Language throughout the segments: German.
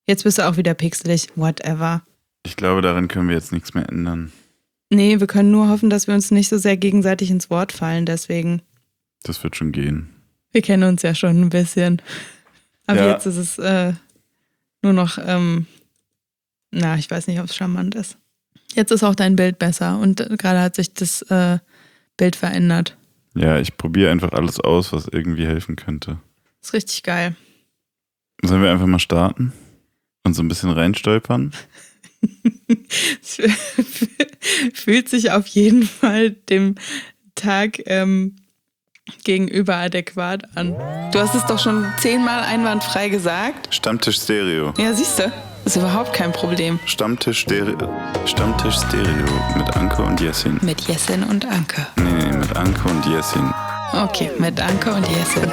Jetzt bist du auch wieder pixelig, whatever. Ich glaube, daran können wir jetzt nichts mehr ändern. Nee, wir können nur hoffen, dass wir uns nicht so sehr gegenseitig ins Wort fallen, deswegen. Das wird schon gehen. Wir kennen uns ja schon ein bisschen. Aber Ja. jetzt ist es nur noch, ich weiß nicht, ob es charmant ist. Jetzt ist auch dein Bild besser und gerade hat sich das Bild verändert. Ja, ich probiere einfach alles aus, was irgendwie helfen könnte. Ist richtig geil. Sollen wir einfach mal starten und so ein bisschen reinstolpern? Es fühlt sich auf jeden Fall dem Tag gegenüber adäquat an. Du hast es doch schon 10-mal einwandfrei gesagt. Stammtisch Stereo. Ja, siehst du, ist überhaupt kein Problem. Stammtisch Stereo mit Anke und Jessin. Mit Jessin und Anke. Nee, mit Anke und Jessin. Okay, mit Anke und Jessin.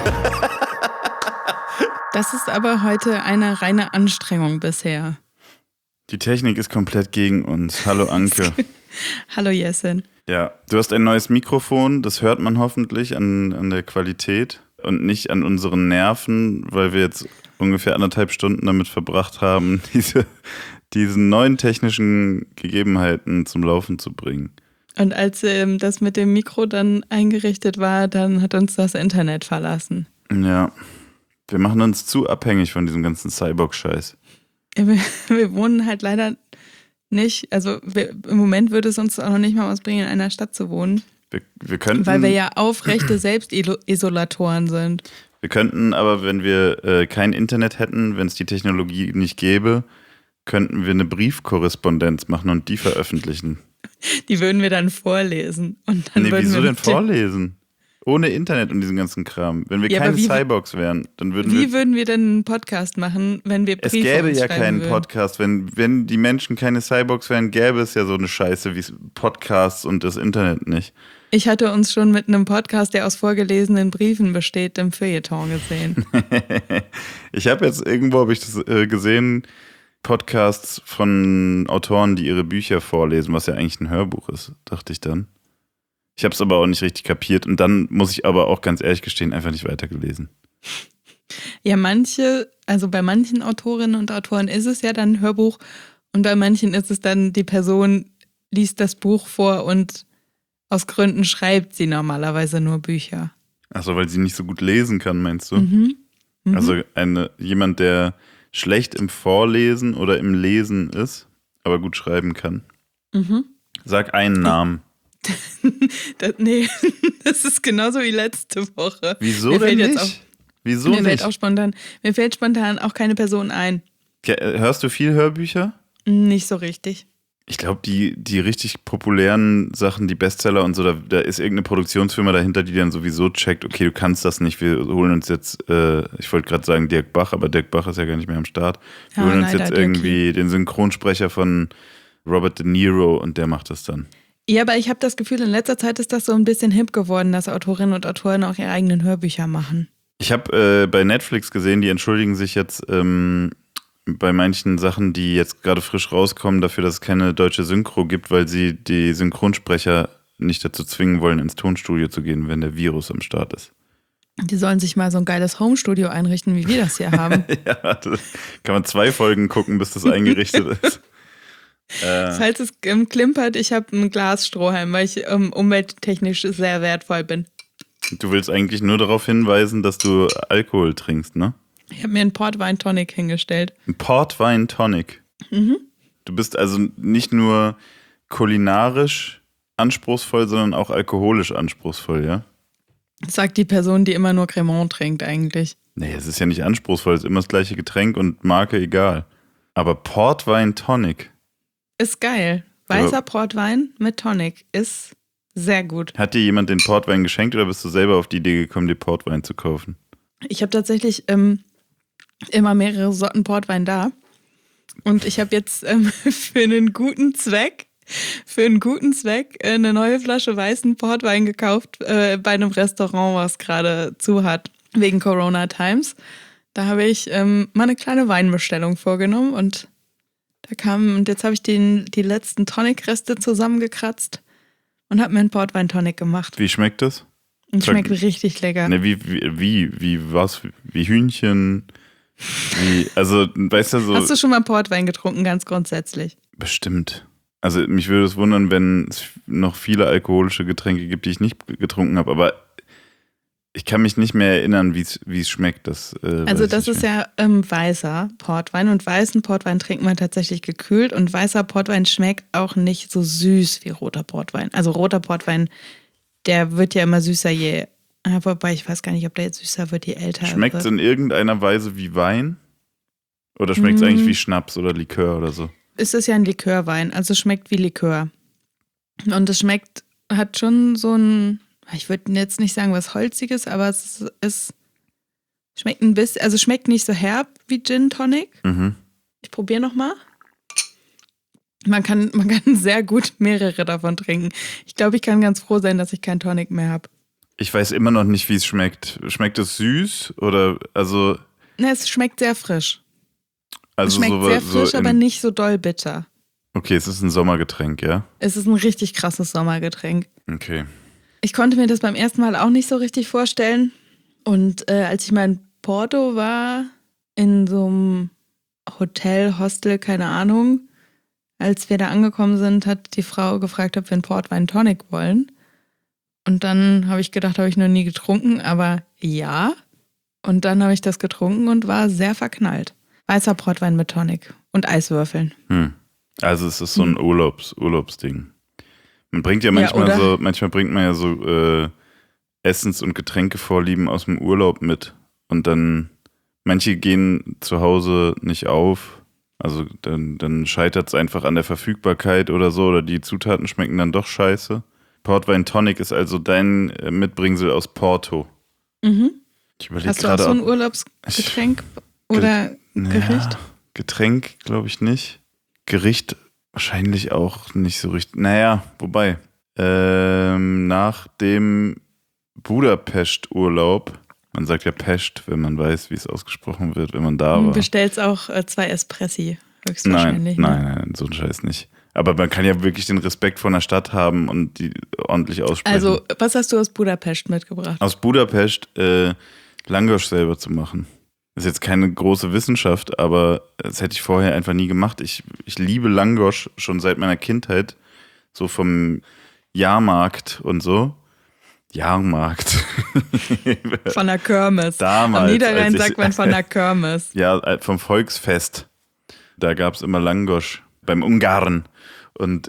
Das ist aber heute eine reine Anstrengung bisher. Die Technik ist komplett gegen uns. Hallo Anke. Hallo Jessin. Ja, du hast ein neues Mikrofon, das hört man hoffentlich an der Qualität und nicht an unseren Nerven, weil wir jetzt ungefähr 1,5 Stunden damit verbracht haben, diesen neuen technischen Gegebenheiten zum Laufen zu bringen. Und als das mit dem Mikro dann eingerichtet war, dann hat uns das Internet verlassen. Ja, wir machen uns zu abhängig von diesem ganzen Cyborg-Scheiß. Wir wohnen halt leider nicht, also im Moment würde es uns auch noch nicht mal was bringen, in einer Stadt zu wohnen. Wir könnten, weil wir ja aufrechte Selbstisolatoren sind. Wir könnten aber, wenn wir kein Internet hätten, wenn es die Technologie nicht gäbe, könnten wir eine Briefkorrespondenz machen und die veröffentlichen. Die würden wir dann vorlesen. Und dann wieso denn vorlesen? Ohne Internet und diesen ganzen Kram. Wenn wir keine Cyborgs wären, dann würden wir... Wie würden wir denn einen Podcast machen, wenn wir Briefe Es gäbe ja keinen würden? Podcast. Wenn die Menschen keine Cyborgs wären, gäbe es ja so eine Scheiße wie Podcasts und das Internet nicht. Ich hatte uns schon mit einem Podcast, der aus vorgelesenen Briefen besteht, im Feuilleton gesehen. Ich habe jetzt irgendwo das gesehen, Podcasts von Autoren, die ihre Bücher vorlesen, was ja eigentlich ein Hörbuch ist, dachte ich dann. Ich habe es aber auch nicht richtig kapiert und dann muss ich aber auch ganz ehrlich gestehen, einfach nicht weitergelesen. Ja, bei manchen Autorinnen und Autoren ist es ja dann ein Hörbuch und bei manchen ist es dann, die Person liest das Buch vor und aus Gründen schreibt sie normalerweise nur Bücher. Achso, weil sie nicht so gut lesen kann, meinst du? Mhm. Also jemand, der schlecht im Vorlesen oder im Lesen ist, aber gut schreiben kann. Mhm. Sag einen Namen. Das ist genauso wie letzte Woche. Wieso denn nicht? Mir fällt spontan auch keine Person ein. Hörst du viel Hörbücher? Nicht so richtig. Ich glaube, die richtig populären Sachen, die Bestseller und so, da ist irgendeine Produktionsfirma dahinter, die dann sowieso checkt, okay, du kannst das nicht, wir holen uns jetzt, ich wollte gerade sagen Dirk Bach, aber Dirk Bach ist ja gar nicht mehr am Start. Wir holen uns jetzt irgendwie den Synchronsprecher von Robert De Niro und der macht das dann. Ja, aber ich habe das Gefühl, in letzter Zeit ist das so ein bisschen hip geworden, dass Autorinnen und Autoren auch ihre eigenen Hörbücher machen. Ich habe bei Netflix gesehen, die entschuldigen sich jetzt bei manchen Sachen, die jetzt gerade frisch rauskommen, dafür, dass es keine deutsche Synchro gibt, weil sie die Synchronsprecher nicht dazu zwingen wollen, ins Tonstudio zu gehen, wenn der Virus am Start ist. Die sollen sich mal so ein geiles Homestudio einrichten, wie wir das hier haben. Ja, das kann man 2 Folgen gucken, bis das eingerichtet ist. Falls es klimpert, ich habe einen Glasstrohhalm, weil ich umwelttechnisch sehr wertvoll bin. Du willst eigentlich nur darauf hinweisen, dass du Alkohol trinkst, ne? Ich habe mir einen Portwein-Tonic hingestellt. Ein Portwein-Tonic? Mhm. Du bist also nicht nur kulinarisch anspruchsvoll, sondern auch alkoholisch anspruchsvoll, ja? Sagt die Person, die immer nur Cremant trinkt eigentlich. Nee, es ist ja nicht anspruchsvoll, es ist immer das gleiche Getränk und Marke egal. Aber Portwein-Tonic? Ist geil. Weißer Portwein mit Tonic ist sehr gut. Hat dir jemand den Portwein geschenkt oder bist du selber auf die Idee gekommen, dir Portwein zu kaufen? Ich habe tatsächlich immer mehrere Sorten Portwein da. Und ich habe jetzt für einen guten Zweck eine neue Flasche weißen Portwein gekauft bei einem Restaurant, was gerade zu hat, wegen Corona Times. Da habe ich mal eine kleine Weinbestellung vorgenommen und jetzt habe ich die letzten Tonic-Reste zusammengekratzt und habe mir einen Portwein-Tonic gemacht. Wie schmeckt das? Und schmeckt richtig lecker. Ne, wie was? Wie Hühnchen? Wie, also, weißt du, so. Hast du schon mal Portwein getrunken, ganz grundsätzlich? Bestimmt. Also mich würde es wundern, wenn es noch viele alkoholische Getränke gibt, die ich nicht getrunken habe, aber ich kann mich nicht mehr erinnern, wie es schmeckt. Also das ist ja weißer Portwein und weißen Portwein trinkt man tatsächlich gekühlt und weißer Portwein schmeckt auch nicht so süß wie roter Portwein. Also roter Portwein, der wird ja immer süßer, wobei ich weiß gar nicht, ob der jetzt süßer wird, je älter er wird. Schmeckt es in irgendeiner Weise wie Wein? Oder schmeckt es eigentlich wie Schnaps oder Likör oder so? Es ist ja ein Likörwein, also schmeckt wie Likör. Und es hat schon so ein, ich würde jetzt nicht sagen was Holziges, aber es schmeckt ein bisschen, also schmeckt nicht so herb wie Gin Tonic. Mhm. Ich probiere nochmal. Man kann sehr gut mehrere davon trinken. Ich glaube, ich kann ganz froh sein, dass ich keinen Tonic mehr habe. Ich weiß immer noch nicht, wie es schmeckt. Schmeckt es süß oder also? Ne, es schmeckt sehr frisch. Also es schmeckt sehr frisch, aber nicht so doll bitter. Okay, es ist ein Sommergetränk, ja? Es ist ein richtig krasses Sommergetränk. Okay. Ich konnte mir das beim ersten Mal auch nicht so richtig vorstellen. Und als ich mal in Porto war, in so einem Hotel, Hostel, keine Ahnung, als wir da angekommen sind, hat die Frau gefragt, ob wir einen Portwein Tonic wollen. Und dann habe ich gedacht, habe ich noch nie getrunken, aber ja. Und dann habe ich das getrunken und war sehr verknallt. Weißer Portwein mit Tonic und Eiswürfeln. Also es ist so ein Urlaubsding. Man bringt ja manchmal bringt man ja so Essens- und Getränkevorlieben aus dem Urlaub mit. Und dann, manche gehen zu Hause nicht auf. Also dann scheitert es einfach an der Verfügbarkeit oder so. Oder die Zutaten schmecken dann doch scheiße. Portwein Tonic ist also dein Mitbringsel aus Porto. Mhm. Ich überlege Hast du auch so ein Urlaubsgetränk oder Gericht? Ja, Getränk glaube ich nicht. Gericht wahrscheinlich auch nicht so richtig. Naja, wobei. Nach dem Budapest-Urlaub, man sagt ja Pest, wenn man weiß, wie es ausgesprochen wird, wenn man da war. Du bestellst auch 2 Espressi, höchstwahrscheinlich. Nein, so ein Scheiß nicht. Aber man kann ja wirklich den Respekt vor einer Stadt haben und die ordentlich aussprechen. Also, was hast du aus Budapest mitgebracht? Aus Budapest Langosch selber zu machen. Das ist jetzt keine große Wissenschaft, aber das hätte ich vorher einfach nie gemacht. Ich liebe Langosch schon seit meiner Kindheit, so vom Jahrmarkt und so. Jahrmarkt. Von der Kirmes. Damals. Am Niederrhein sagt man von der Kirmes. Ja, vom Volksfest. Da gab es immer Langosch beim Ungarn. Und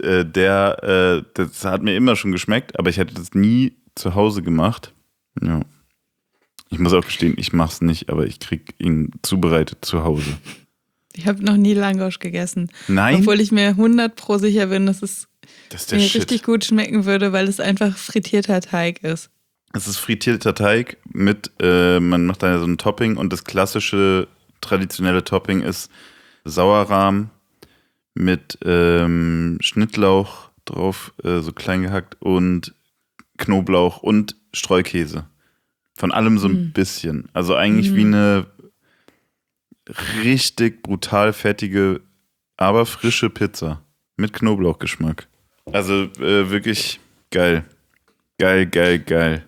das hat mir immer schon geschmeckt, aber ich hätte das nie zu Hause gemacht. Ja. Ich muss auch gestehen, ich mach's nicht, aber ich krieg ihn zubereitet zu Hause. Ich habe noch nie Langosch gegessen. Nein? Obwohl ich mir 100% sicher bin, dass es mir richtig gut schmecken würde, weil es einfach frittierter Teig ist. Es ist frittierter Teig mit, man macht da so ein Topping und das klassische, traditionelle Topping ist Sauerrahm mit Schnittlauch drauf, so klein gehackt und Knoblauch und Streukäse. Von allem so ein bisschen. Also eigentlich wie eine richtig brutal fettige, aber frische Pizza mit Knoblauchgeschmack. Also wirklich geil. Geil.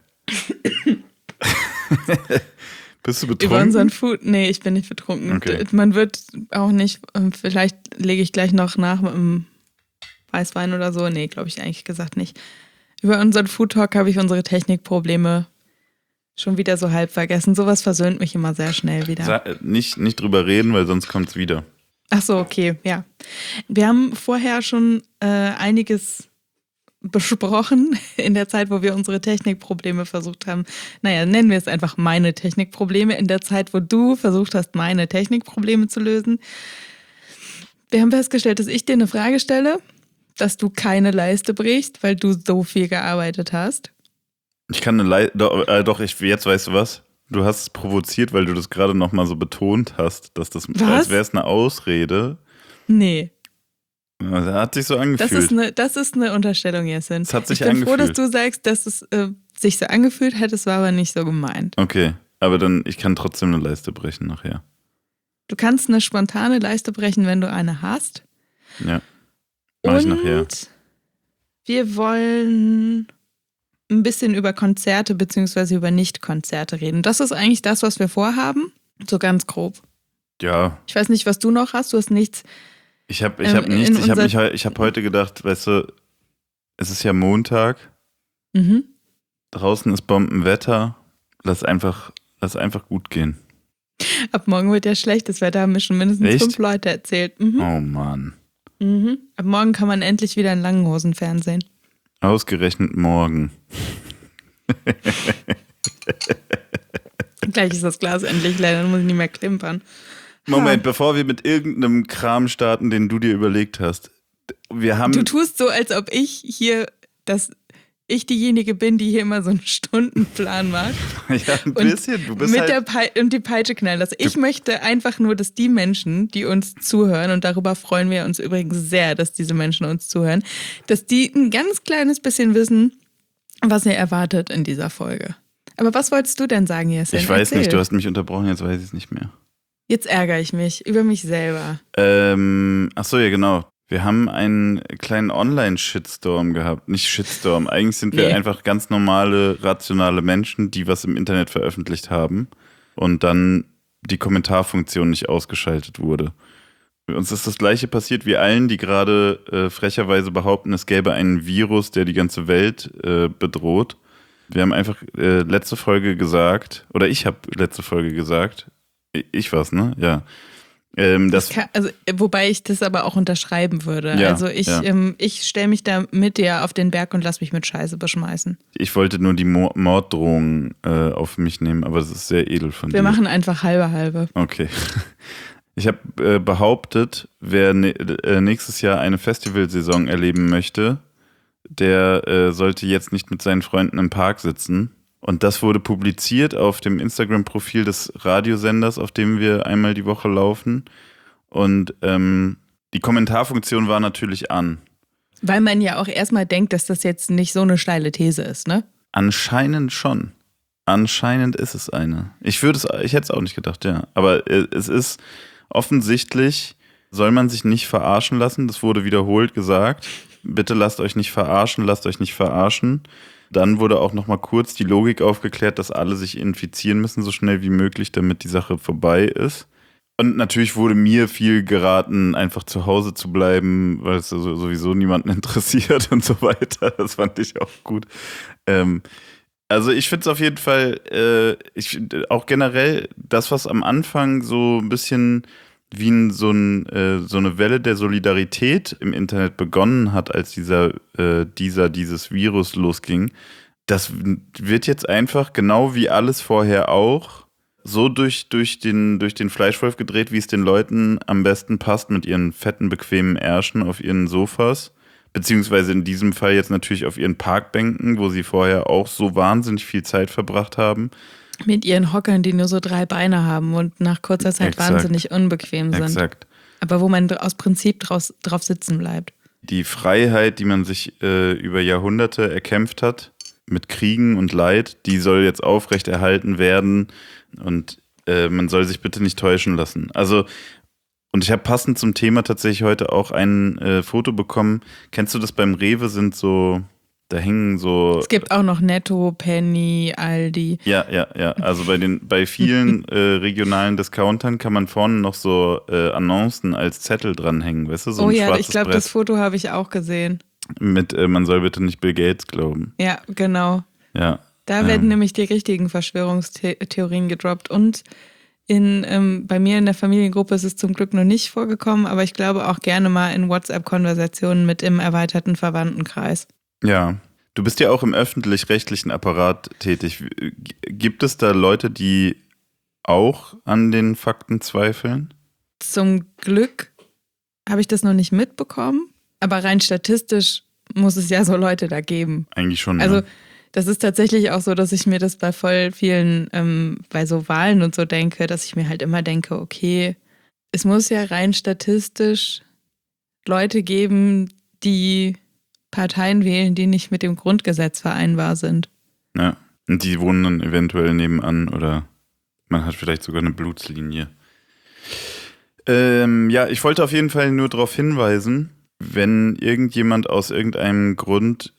Bist du betrunken? Über unseren Food? Nee, ich bin nicht betrunken. Okay. Man wird auch nicht, vielleicht lege ich gleich noch nach mit einem Weißwein oder so. Nee, glaube ich eigentlich gesagt nicht. Über unseren Food Talk habe ich unsere Technikprobleme schon wieder so halb vergessen. Sowas versöhnt mich immer sehr schnell wieder. Nicht drüber reden, weil sonst kommt es wieder. Ach so, okay, ja. Wir haben vorher schon einiges besprochen in der Zeit, wo wir unsere Technikprobleme versucht haben. Naja, nennen wir es einfach meine Technikprobleme in der Zeit, wo du versucht hast, meine Technikprobleme zu lösen. Wir haben festgestellt, dass ich dir eine Frage stelle, dass du keine Leiste brichst, weil du so viel gearbeitet hast. Ich kann eine jetzt weißt du was? Du hast es provoziert, weil du das gerade nochmal so betont hast, dass das, als wäre es eine Ausrede. Nee. Das hat sich so angefühlt. Das ist eine Unterstellung, Jessin. Es hat sich ich bin angefühlt. froh, dass du sagst, dass es sich so angefühlt hat, es war aber nicht so gemeint. Okay, aber dann, ich kann trotzdem eine Leiste brechen nachher. Du kannst eine spontane Leiste brechen, wenn du eine hast. Ja, mach ich nachher. Und wir wollen ein bisschen über Konzerte bzw. über Nicht-Konzerte reden. Das ist eigentlich das, was wir vorhaben. So ganz grob. Ja. Ich weiß nicht, was du noch hast. Du hast nichts. Ich hab nichts. Ich hab heute gedacht, weißt du, es ist ja Montag. Mhm. Draußen ist Bombenwetter. Lass einfach gut gehen. Ab morgen wird ja schlechtes Wetter, haben mir schon mindestens Echt? 5 Leute erzählt. Mhm. Oh Mann. Mhm. Ab morgen kann man endlich wieder in langen Hosen fernsehen. Ausgerechnet morgen. Gleich ist das Glas endlich leer, dann muss ich nicht mehr klimpern. Moment, bevor wir mit irgendeinem Kram starten, den du dir überlegt hast. Du tust so, als ob ich diejenige bin, die hier immer so einen Stundenplan macht. Ja, ein bisschen. Du bist und die Peitsche knallen lässt. Ich möchte einfach nur, dass die Menschen, die uns zuhören, und darüber freuen wir uns übrigens sehr, dass diese Menschen uns zuhören, dass die ein ganz kleines bisschen wissen, was ihr erwartet in dieser Folge. Aber was wolltest du denn sagen, Jessin? Ich weiß nicht, du hast mich unterbrochen, jetzt weiß ich es nicht mehr. Jetzt ärgere ich mich über mich selber. Achso, ja genau. Wir haben einen kleinen Online-Shitstorm gehabt. Nicht Shitstorm, eigentlich sind wir einfach ganz normale, rationale Menschen, die was im Internet veröffentlicht haben und dann die Kommentarfunktion nicht ausgeschaltet wurde. Uns ist das Gleiche passiert wie allen, die gerade frecherweise behaupten, es gäbe einen Virus, der die ganze Welt bedroht. Wir haben einfach letzte Folge gesagt, oder ich habe letzte Folge gesagt, ich war's, ne? Ja. Wobei ich das aber auch unterschreiben würde. Ja, also ich stelle mich da mit dir auf den Berg und lass mich mit Scheiße beschmeißen. Ich wollte nur die Morddrohung auf mich nehmen, aber das ist sehr edel von dir. Wir machen einfach halbe. Okay. Ich habe behauptet, wer nächstes Jahr eine Festivalsaison erleben möchte, der sollte jetzt nicht mit seinen Freunden im Park sitzen. Und das wurde publiziert auf dem Instagram-Profil des Radiosenders, auf dem wir einmal die Woche laufen. Und die Kommentarfunktion war natürlich an. Weil man ja auch erstmal denkt, dass das jetzt nicht so eine steile These ist, ne? Anscheinend schon. Anscheinend ist es eine. Ich hätte es auch nicht gedacht, ja. Aber es ist offensichtlich, soll man sich nicht verarschen lassen. Das wurde wiederholt gesagt. Bitte lasst euch nicht verarschen. Dann wurde auch nochmal kurz die Logik aufgeklärt, dass alle sich infizieren müssen, so schnell wie möglich, damit die Sache vorbei ist. Und natürlich wurde mir viel geraten, einfach zu Hause zu bleiben, weil es sowieso niemanden interessiert und so weiter. Das fand ich auch gut. Also ich finde es auf jeden Fall, auch generell das, was am Anfang so ein bisschen wie so eine Welle der Solidarität im Internet begonnen hat, als dieses Virus losging, das wird jetzt einfach, genau wie alles vorher auch, so durch den Fleischwolf gedreht, wie es den Leuten am besten passt, mit ihren fetten, bequemen Ärschen auf ihren Sofas, beziehungsweise in diesem Fall jetzt natürlich auf ihren Parkbänken, wo sie vorher auch so wahnsinnig viel Zeit verbracht haben. Mit ihren Hockern, die nur so 3 Beine haben und nach kurzer Zeit wahnsinnig unbequem sind. Exakt. Aber wo man aus Prinzip drauf sitzen bleibt. Die Freiheit, die man sich über Jahrhunderte erkämpft hat, mit Kriegen und Leid, die soll jetzt aufrechterhalten werden und man soll sich bitte nicht täuschen lassen. Also, und ich habe passend zum Thema tatsächlich heute auch ein Foto bekommen. Kennst du das beim Rewe da hängen so. Es gibt auch noch Netto, Penny, Aldi. Ja. Also bei vielen regionalen Discountern kann man vorne noch so Annoncen als Zettel dranhängen, weißt du? So ein schwarzes ich glaube, das Foto habe ich auch gesehen. Mit man soll bitte nicht Bill Gates glauben. Ja, genau. Ja. Da werden nämlich die richtigen Verschwörungstheorien gedroppt. Und bei mir in der Familiengruppe ist es zum Glück noch nicht vorgekommen, aber ich glaube auch gerne mal in WhatsApp-Konversationen mit im erweiterten Verwandtenkreis. Ja, du bist ja auch im öffentlich-rechtlichen Apparat tätig. Gibt es da Leute, die auch an den Fakten zweifeln? Zum Glück habe ich das noch nicht mitbekommen, aber rein statistisch muss es ja so Leute da geben. Eigentlich schon. Also ja. Das ist tatsächlich auch so, dass ich mir das bei voll vielen, bei so Wahlen und so denke, dass ich mir halt immer denke, okay, es muss ja rein statistisch Leute geben, die Parteien wählen, die nicht mit dem Grundgesetz vereinbar sind. Ja, und die wohnen dann eventuell nebenan oder man hat vielleicht sogar eine Blutslinie. Ja, ich wollte auf jeden Fall nur darauf hinweisen, wenn irgendjemand aus irgendeinem Grund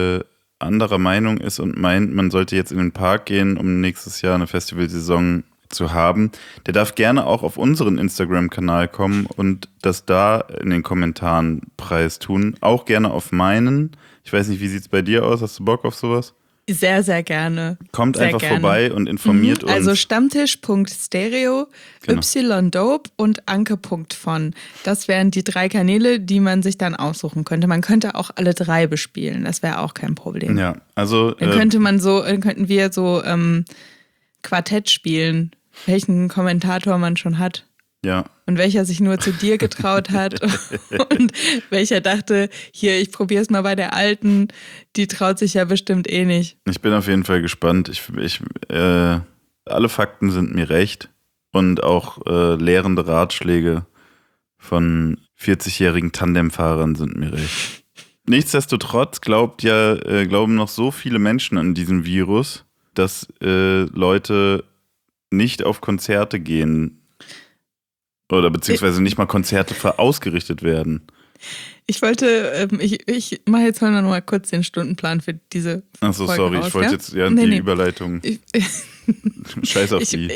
anderer Meinung ist und meint, man sollte jetzt in den Park gehen, um nächstes Jahr eine Festivalsaison zu haben, der darf gerne auch auf unseren Instagram-Kanal kommen und das da in den Kommentaren preistun. Auch gerne auf meinen. Ich weiß nicht, wie sieht es bei dir aus? Hast du Bock auf sowas? Sehr, sehr gerne. Kommt sehr einfach gerne. vorbei und informiert uns. Also Stammtisch.stereo, Genau. ydope und anke.von. Das wären die 3 Kanäle, die man sich dann aussuchen könnte. Man könnte auch alle 3 bespielen. Das wäre auch kein Problem. Ja, also Dann könnten wir so Quartett spielen, welchen Kommentator man schon hat. ja. Und welcher sich nur zu dir getraut hat und welcher dachte, hier, ich probiere es mal bei der Alten, die traut sich ja bestimmt eh nicht. Ich bin auf jeden Fall gespannt. Alle Fakten sind mir recht und auch lehrende Ratschläge von 40-jährigen Tandemfahrern sind mir recht. Nichtsdestotrotz glauben noch so viele Menschen an diesen Virus, dass Leute nicht auf Konzerte gehen oder beziehungsweise nicht mal Konzerte ausgerichtet werden. Ich wollte, ich mache jetzt mal noch mal kurz den Stundenplan für diese Achso, Folge sorry, raus, ich wollte ja? jetzt die Überleitung. Scheiß auf die.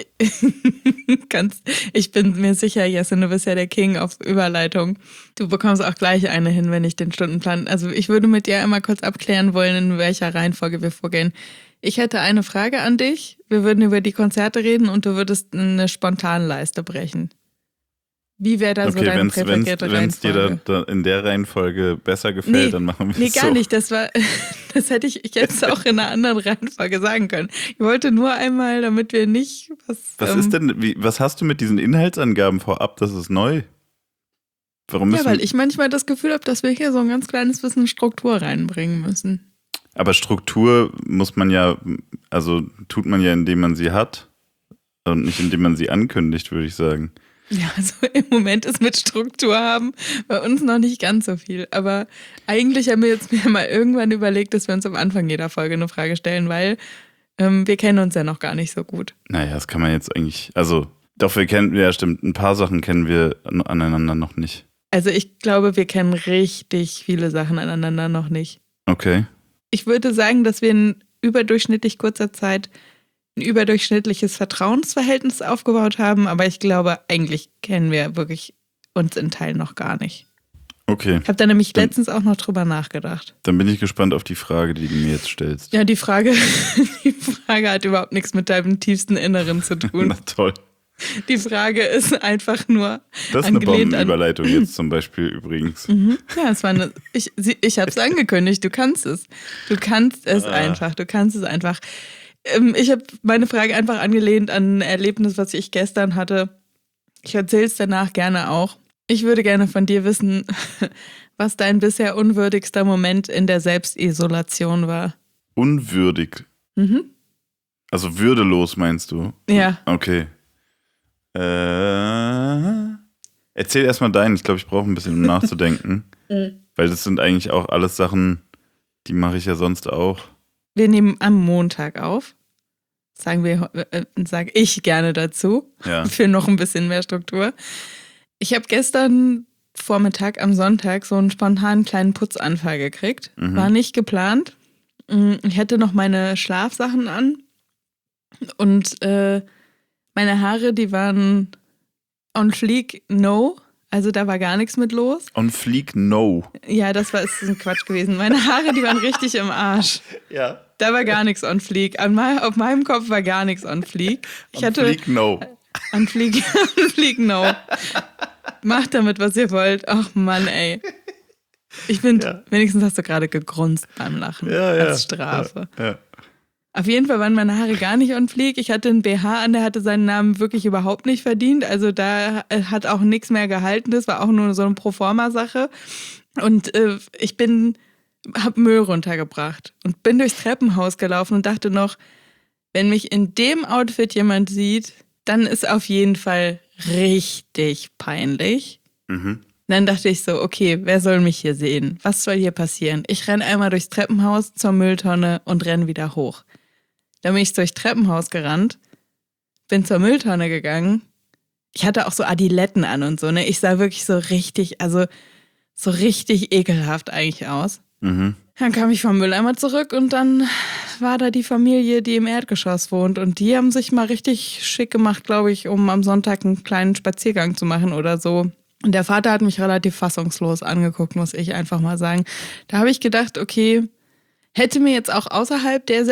Ich bin mir sicher, Jesse, du bist ja der King auf Überleitung. Du bekommst auch gleich eine hin, wenn ich den Stundenplan. Also ich würde mit dir einmal kurz abklären wollen, in welcher Reihenfolge wir vorgehen. Ich hätte eine Frage an dich. Wir würden über die Konzerte reden und du würdest eine Spontanleiste brechen. Wie wäre da so deine präferierte Reihenfolge? Wenn es dir da in der Reihenfolge besser gefällt, dann machen wir es so. Nee, gar nicht. Das hätte ich jetzt auch in einer anderen Reihenfolge sagen können. Ich wollte nur einmal, damit wir nicht was hast du mit diesen Inhaltsangaben vorab? Das ist neu. Weil ich manchmal das Gefühl habe, dass wir hier so ein ganz kleines bisschen Struktur reinbringen müssen. Aber Struktur tut man ja, indem man sie hat und nicht indem man sie ankündigt, würde ich sagen. Ja, also im Moment ist mit Struktur haben bei uns noch nicht ganz so viel. Aber eigentlich haben wir jetzt mir mal irgendwann überlegt, dass wir uns am Anfang jeder Folge eine Frage stellen, weil wir kennen uns ja noch gar nicht so gut. Naja, das kann man jetzt eigentlich, stimmt, ein paar Sachen kennen wir aneinander noch nicht. Also ich glaube, wir kennen richtig viele Sachen aneinander noch nicht. Okay. Ich würde sagen, dass wir in überdurchschnittlich kurzer Zeit ein überdurchschnittliches Vertrauensverhältnis aufgebaut haben, aber ich glaube, eigentlich kennen wir wirklich uns in Teilen noch gar nicht. Okay. Ich habe da nämlich letztens auch noch drüber nachgedacht. Dann bin ich gespannt auf die Frage, die du mir jetzt stellst. Ja, die Frage hat überhaupt nichts mit deinem tiefsten Inneren zu tun. Na toll. Die Frage ist einfach nur das ist eine Bombenüberleitung jetzt zum Beispiel übrigens. Ja, es war ich habe es angekündigt, du kannst es. Du kannst es einfach, Ich habe meine Frage einfach angelehnt an ein Erlebnis, was ich gestern hatte. Ich erzähle es danach gerne auch. Ich würde gerne von dir wissen, was dein bisher unwürdigster Moment in der Selbstisolation war. Unwürdig? Mhm. Also würdelos meinst du? Ja. Okay. Erzähl erstmal deinen. Ich glaube, ich brauche ein bisschen, um nachzudenken. Weil das sind eigentlich auch alles Sachen, die mache ich ja sonst auch. Wir nehmen am Montag auf. Sag ich gerne dazu. Ja. Für noch ein bisschen mehr Struktur. Ich habe gestern Vormittag am Sonntag so einen spontanen kleinen Putzanfall gekriegt. War nicht geplant. Ich hatte noch meine Schlafsachen an. Und meine Haare, die waren on fleek, no. Also da war gar nichts mit los. On fleek, no. Ja, ist ein Quatsch gewesen. Meine Haare, die waren richtig im Arsch. Ja. Da war gar nichts on fleek. Auf meinem Kopf war gar nichts on fleek. Fleek, no. On fleek, no. Macht damit, was ihr wollt. Ach Mann, ey. Ich finde, wenigstens hast du gerade gegrunzt beim Lachen. Als Strafe. Ja. Auf jeden Fall waren meine Haare gar nicht on fleek. Ich hatte einen BH an, der hatte seinen Namen wirklich überhaupt nicht verdient. Also da hat auch nichts mehr gehalten. Das war auch nur so eine Proforma-Sache. Und ich habe Müll runtergebracht und bin durchs Treppenhaus gelaufen und dachte noch, wenn mich in dem Outfit jemand sieht, dann ist auf jeden Fall richtig peinlich. Dann dachte ich so, okay, wer soll mich hier sehen? Was soll hier passieren? Ich renne einmal durchs Treppenhaus zur Mülltonne und renne wieder hoch. Dann bin ich durchs Treppenhaus gerannt, bin zur Mülltonne gegangen. Ich hatte auch so Adiletten an und so, ne? Ich sah wirklich so richtig ekelhaft eigentlich aus. Mhm. Dann kam ich vom Mülleimer zurück und dann war da die Familie, die im Erdgeschoss wohnt. Und die haben sich mal richtig schick gemacht, glaube ich, um am Sonntag einen kleinen Spaziergang zu machen oder so. Und der Vater hat mich relativ fassungslos angeguckt, muss ich einfach mal sagen. Da habe ich gedacht, okay, hätte mir jetzt auch außerhalb der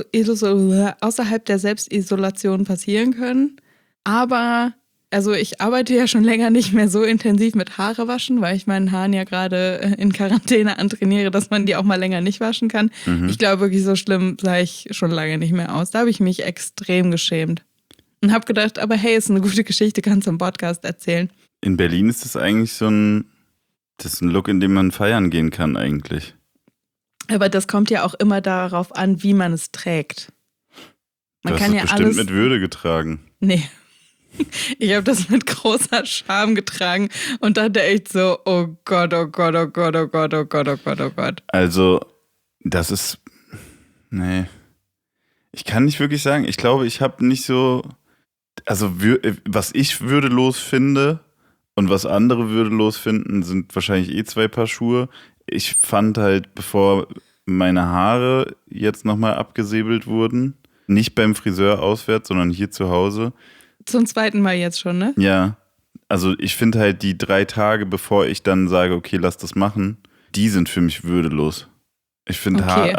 Selbstisolation passieren können. Aber, also ich arbeite ja schon länger nicht mehr so intensiv mit Haare waschen, weil ich meinen Haaren ja gerade in Quarantäne antrainiere, dass man die auch mal länger nicht waschen kann. Mhm. Ich glaube, wirklich so schlimm sah ich schon lange nicht mehr aus. Da habe ich mich extrem geschämt. Und habe gedacht, aber hey, ist eine gute Geschichte, kannst du im Podcast erzählen. In Berlin ist das eigentlich das ist ein Look, in dem man feiern gehen kann eigentlich. Aber das kommt ja auch immer darauf an, wie man es trägt. Man Du hast kann das ja bestimmt alles. mit Würde getragen. Nee. Ich habe das mit großer Scham getragen und dachte echt so, oh Gott, oh Gott, oh Gott, oh Gott, oh Gott, oh Gott, oh Gott. Also, das ist. Nee. Ich kann nicht wirklich sagen. Ich glaube, ich habe nicht so. Also, was ich würdelos finde und was andere würdelos finden, sind wahrscheinlich zwei Paar Schuhe. Ich fand halt, bevor meine Haare jetzt nochmal abgesäbelt wurden, nicht beim Friseur auswärts, sondern hier zu Hause. Zum zweiten Mal jetzt schon, ne? Ja, also ich finde halt die 3 Tage, bevor ich dann sage, okay, lass das machen, die sind für mich würdelos. Ich finde Okay.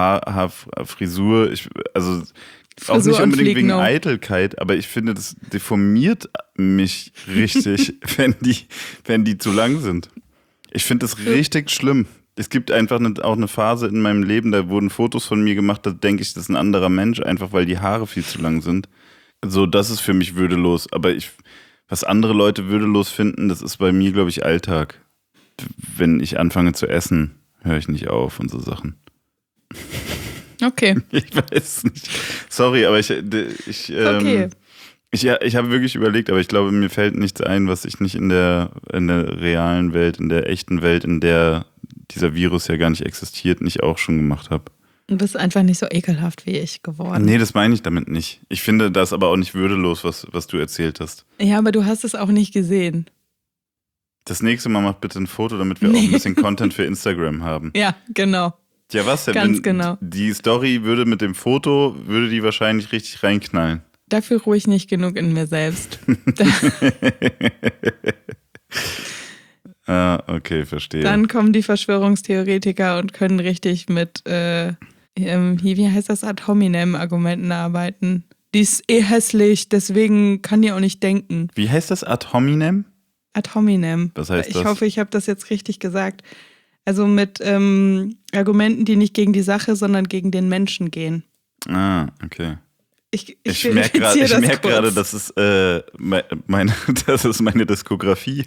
Frisur, also auch Frisur nicht und unbedingt wegen Fliegen, no. Eitelkeit, aber ich finde, das deformiert mich richtig, wenn die zu lang sind. Ich finde das richtig schlimm. Es gibt einfach auch eine Phase in meinem Leben, da wurden Fotos von mir gemacht, da denke ich, das ist ein anderer Mensch, einfach weil die Haare viel zu lang sind. So, das ist für mich würdelos. Aber was andere Leute würdelos finden, das ist bei mir, glaube ich, Alltag. Wenn ich anfange zu essen, höre ich nicht auf und so Sachen. Okay. Ich weiß nicht. Sorry, aber ich Okay. habe wirklich überlegt, aber ich glaube, mir fällt nichts ein, was ich nicht in der realen Welt, in der echten Welt, in der dieser Virus ja gar nicht existiert, nicht auch schon gemacht habe. Du bist einfach nicht so ekelhaft wie ich geworden. Nee, das meine ich damit nicht. Ich finde das aber auch nicht würdelos, was du erzählt hast. Ja, aber du hast es auch nicht gesehen. Das nächste Mal mach bitte ein Foto, damit wir auch ein bisschen Content für Instagram haben. Ja, genau. Ja, was denn? Ganz genau. Die Story würde mit dem Foto, würde die wahrscheinlich richtig reinknallen. Dafür ruhe ich nicht genug in mir selbst. Ah, okay, verstehe. Dann kommen die Verschwörungstheoretiker und können richtig mit, wie heißt das, Ad hominem-Argumenten arbeiten. Die ist hässlich, deswegen kann die auch nicht denken. Wie heißt das? Ad hominem? Ad hominem. Was heißt das? Ich hoffe, ich habe das jetzt richtig gesagt. Also mit Argumenten, die nicht gegen die Sache, sondern gegen den Menschen gehen. Ah, okay. Ich merke verifiziere gerade, das das ist das ist meine Diskografie.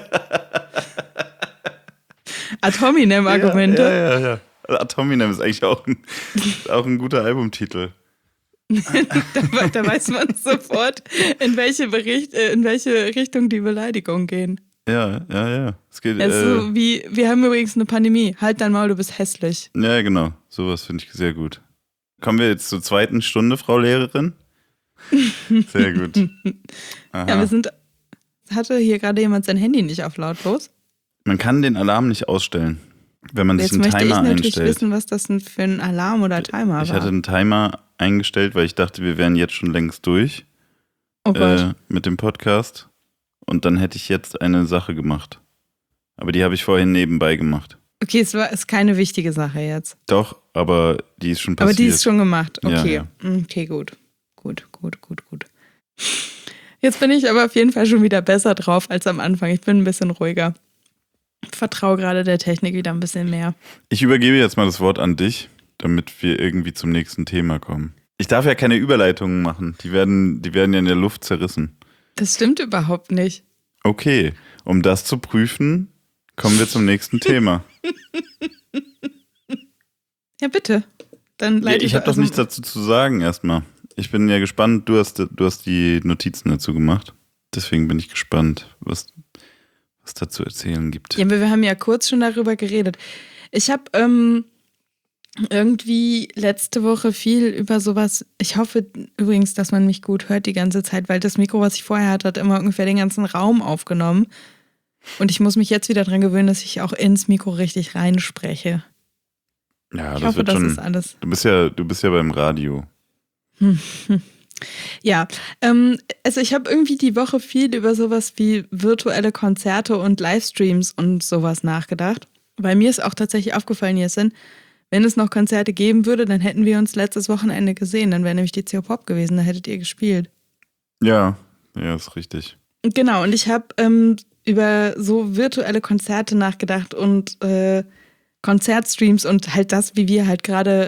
Ad hominem-Argumente. Ja. Ad hominem ist eigentlich auch ein guter Albumtitel. Da weiß man sofort, in welche Richtung die Beleidigungen gehen. Ja. Es geht, Also wie, wir haben übrigens eine Pandemie. Halt dein Maul, du bist hässlich. ja, genau. Sowas finde ich sehr gut. Kommen wir jetzt zur 2. Stunde, Frau Lehrerin? Sehr gut. Aha. Ja, hatte hier gerade jemand sein Handy nicht auf lautlos? Man kann den Alarm nicht ausstellen, wenn man sich Jetzt einen möchte ich Timer natürlich einstellt. wissen, was das denn für ein Alarm oder Timer Ich war. hatte einen Timer eingestellt, weil ich dachte, wir wären jetzt schon längst durch Oh Gott. mit dem Podcast. Und dann hätte ich jetzt eine Sache gemacht. Aber die habe ich vorhin nebenbei gemacht. Okay, ist keine wichtige Sache jetzt. Doch, aber die ist schon Aber passiert. die ist schon gemacht. Okay. Ja. Okay, gut. Gut. Jetzt bin ich aber auf jeden Fall schon wieder besser drauf als am Anfang. Ich bin ein bisschen ruhiger. Vertraue gerade der Technik wieder ein bisschen mehr. Ich übergebe jetzt mal das Wort an dich, damit wir irgendwie zum nächsten Thema kommen. Ich darf ja keine Überleitungen machen. Die werden ja in der Luft zerrissen. Das stimmt überhaupt nicht. Okay, um das zu prüfen, kommen wir zum nächsten Thema. Ja, bitte. Dann Ja, leite ich habe doch also- nichts dazu zu sagen erstmal. Ich bin ja gespannt, du hast die Notizen dazu gemacht. Deswegen bin ich gespannt, was da zu erzählen gibt. Ja, aber wir haben ja kurz schon darüber geredet. Ich habe irgendwie letzte Woche viel über sowas. Ich hoffe übrigens, dass man mich gut hört die ganze Zeit, weil das Mikro, was ich vorher hatte, hat immer ungefähr den ganzen Raum aufgenommen. Und ich muss mich jetzt wieder dran gewöhnen, dass ich auch ins Mikro richtig reinspreche. Ja, Ich das hoffe, wird das schon. ist alles. Du bist ja beim Radio. Ja, also ich habe irgendwie die Woche viel über sowas wie virtuelle Konzerte und Livestreams und sowas nachgedacht. Bei mir ist auch tatsächlich aufgefallen, Jessin, wenn es noch Konzerte geben würde, dann hätten wir uns letztes Wochenende gesehen. Dann wäre nämlich die CO Pop gewesen, da hättet ihr gespielt. Ja, ist richtig. Genau, und ich habe über so virtuelle Konzerte nachgedacht und Konzertstreams und halt das, wie wir halt gerade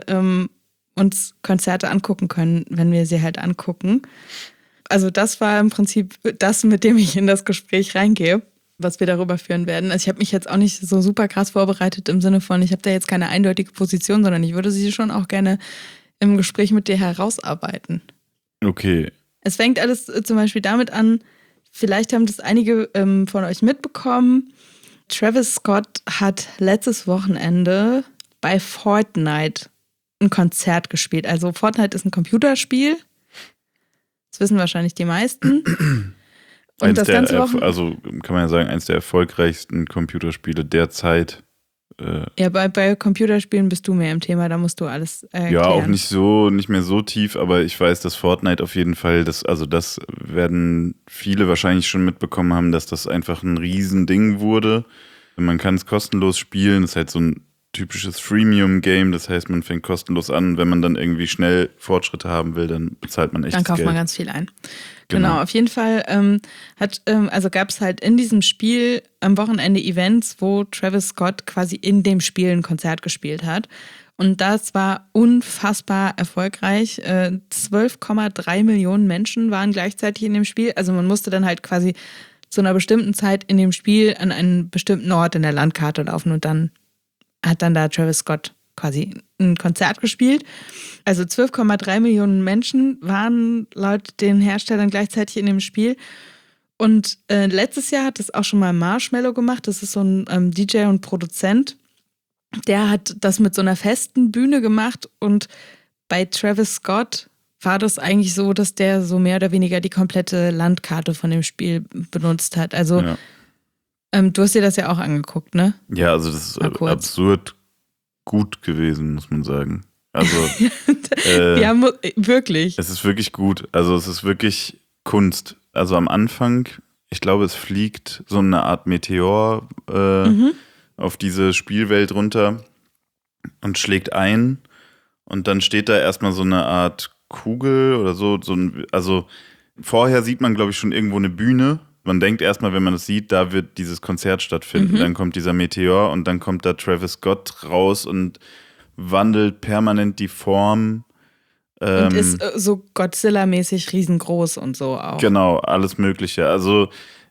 uns Konzerte angucken können, wenn wir sie halt angucken. Also das war im Prinzip das, mit dem ich in das Gespräch reingehe, was wir darüber führen werden. Also ich habe mich jetzt auch nicht so super krass vorbereitet im Sinne von, ich habe da jetzt keine eindeutige Position, sondern ich würde sie schon auch gerne im Gespräch mit dir herausarbeiten. Okay. Es fängt alles zum Beispiel damit an, vielleicht haben das einige von euch mitbekommen, Travis Scott hat letztes Wochenende bei Fortnite ein Konzert gespielt. Also Fortnite ist ein Computerspiel. Das wissen wahrscheinlich die meisten. Und das ganze Wochenende. Also kann man ja sagen, eins der erfolgreichsten Computerspiele der Zeit. Ja, bei Computerspielen bist du mehr im Thema, da musst du alles erklären. Ja, auch nicht mehr so tief, aber ich weiß, dass Fortnite auf jeden Fall, das werden viele wahrscheinlich schon mitbekommen haben, dass das einfach ein Riesending wurde. Man kann es kostenlos spielen, das ist halt so ein typisches Freemium-Game, das heißt, man fängt kostenlos an, wenn man dann irgendwie schnell Fortschritte haben will, dann bezahlt man echt Geld. Dann kauft man ganz viel ein. Genau, auf jeden Fall gab es halt in diesem Spiel am Wochenende Events, wo Travis Scott quasi in dem Spiel ein Konzert gespielt hat. Und das war unfassbar erfolgreich. 12,3 Millionen Menschen waren gleichzeitig in dem Spiel. Also man musste dann halt quasi zu einer bestimmten Zeit in dem Spiel an einen bestimmten Ort in der Landkarte laufen und dann hat dann da Travis Scott quasi ein Konzert gespielt. Also 12,3 Millionen Menschen waren laut den Herstellern gleichzeitig in dem Spiel. Und letztes Jahr hat das auch schon mal Marshmello gemacht. Das ist so ein DJ und Produzent. Der hat das mit so einer festen Bühne gemacht. Und bei Travis Scott war das eigentlich so, dass der so mehr oder weniger die komplette Landkarte von dem Spiel benutzt hat. Also Ja. Du hast dir das ja auch angeguckt, ne? Ja, also das ist absurd gut gewesen, muss man sagen. Also ja, wirklich. es ist wirklich gut. Also es ist wirklich Kunst. Also am Anfang, ich glaube, es fliegt so eine Art Meteor auf diese Spielwelt runter und schlägt ein. Und dann steht da erstmal so eine Art Kugel oder so. Also vorher sieht man, glaube ich, schon irgendwo eine Bühne. Man denkt erstmal, wenn man das sieht, da wird dieses Konzert stattfinden. Dann kommt dieser Meteor und dann kommt da Travis Scott raus und wandelt permanent die Form. Und ist so Godzilla-mäßig riesengroß und so auch. Genau, alles Mögliche. Also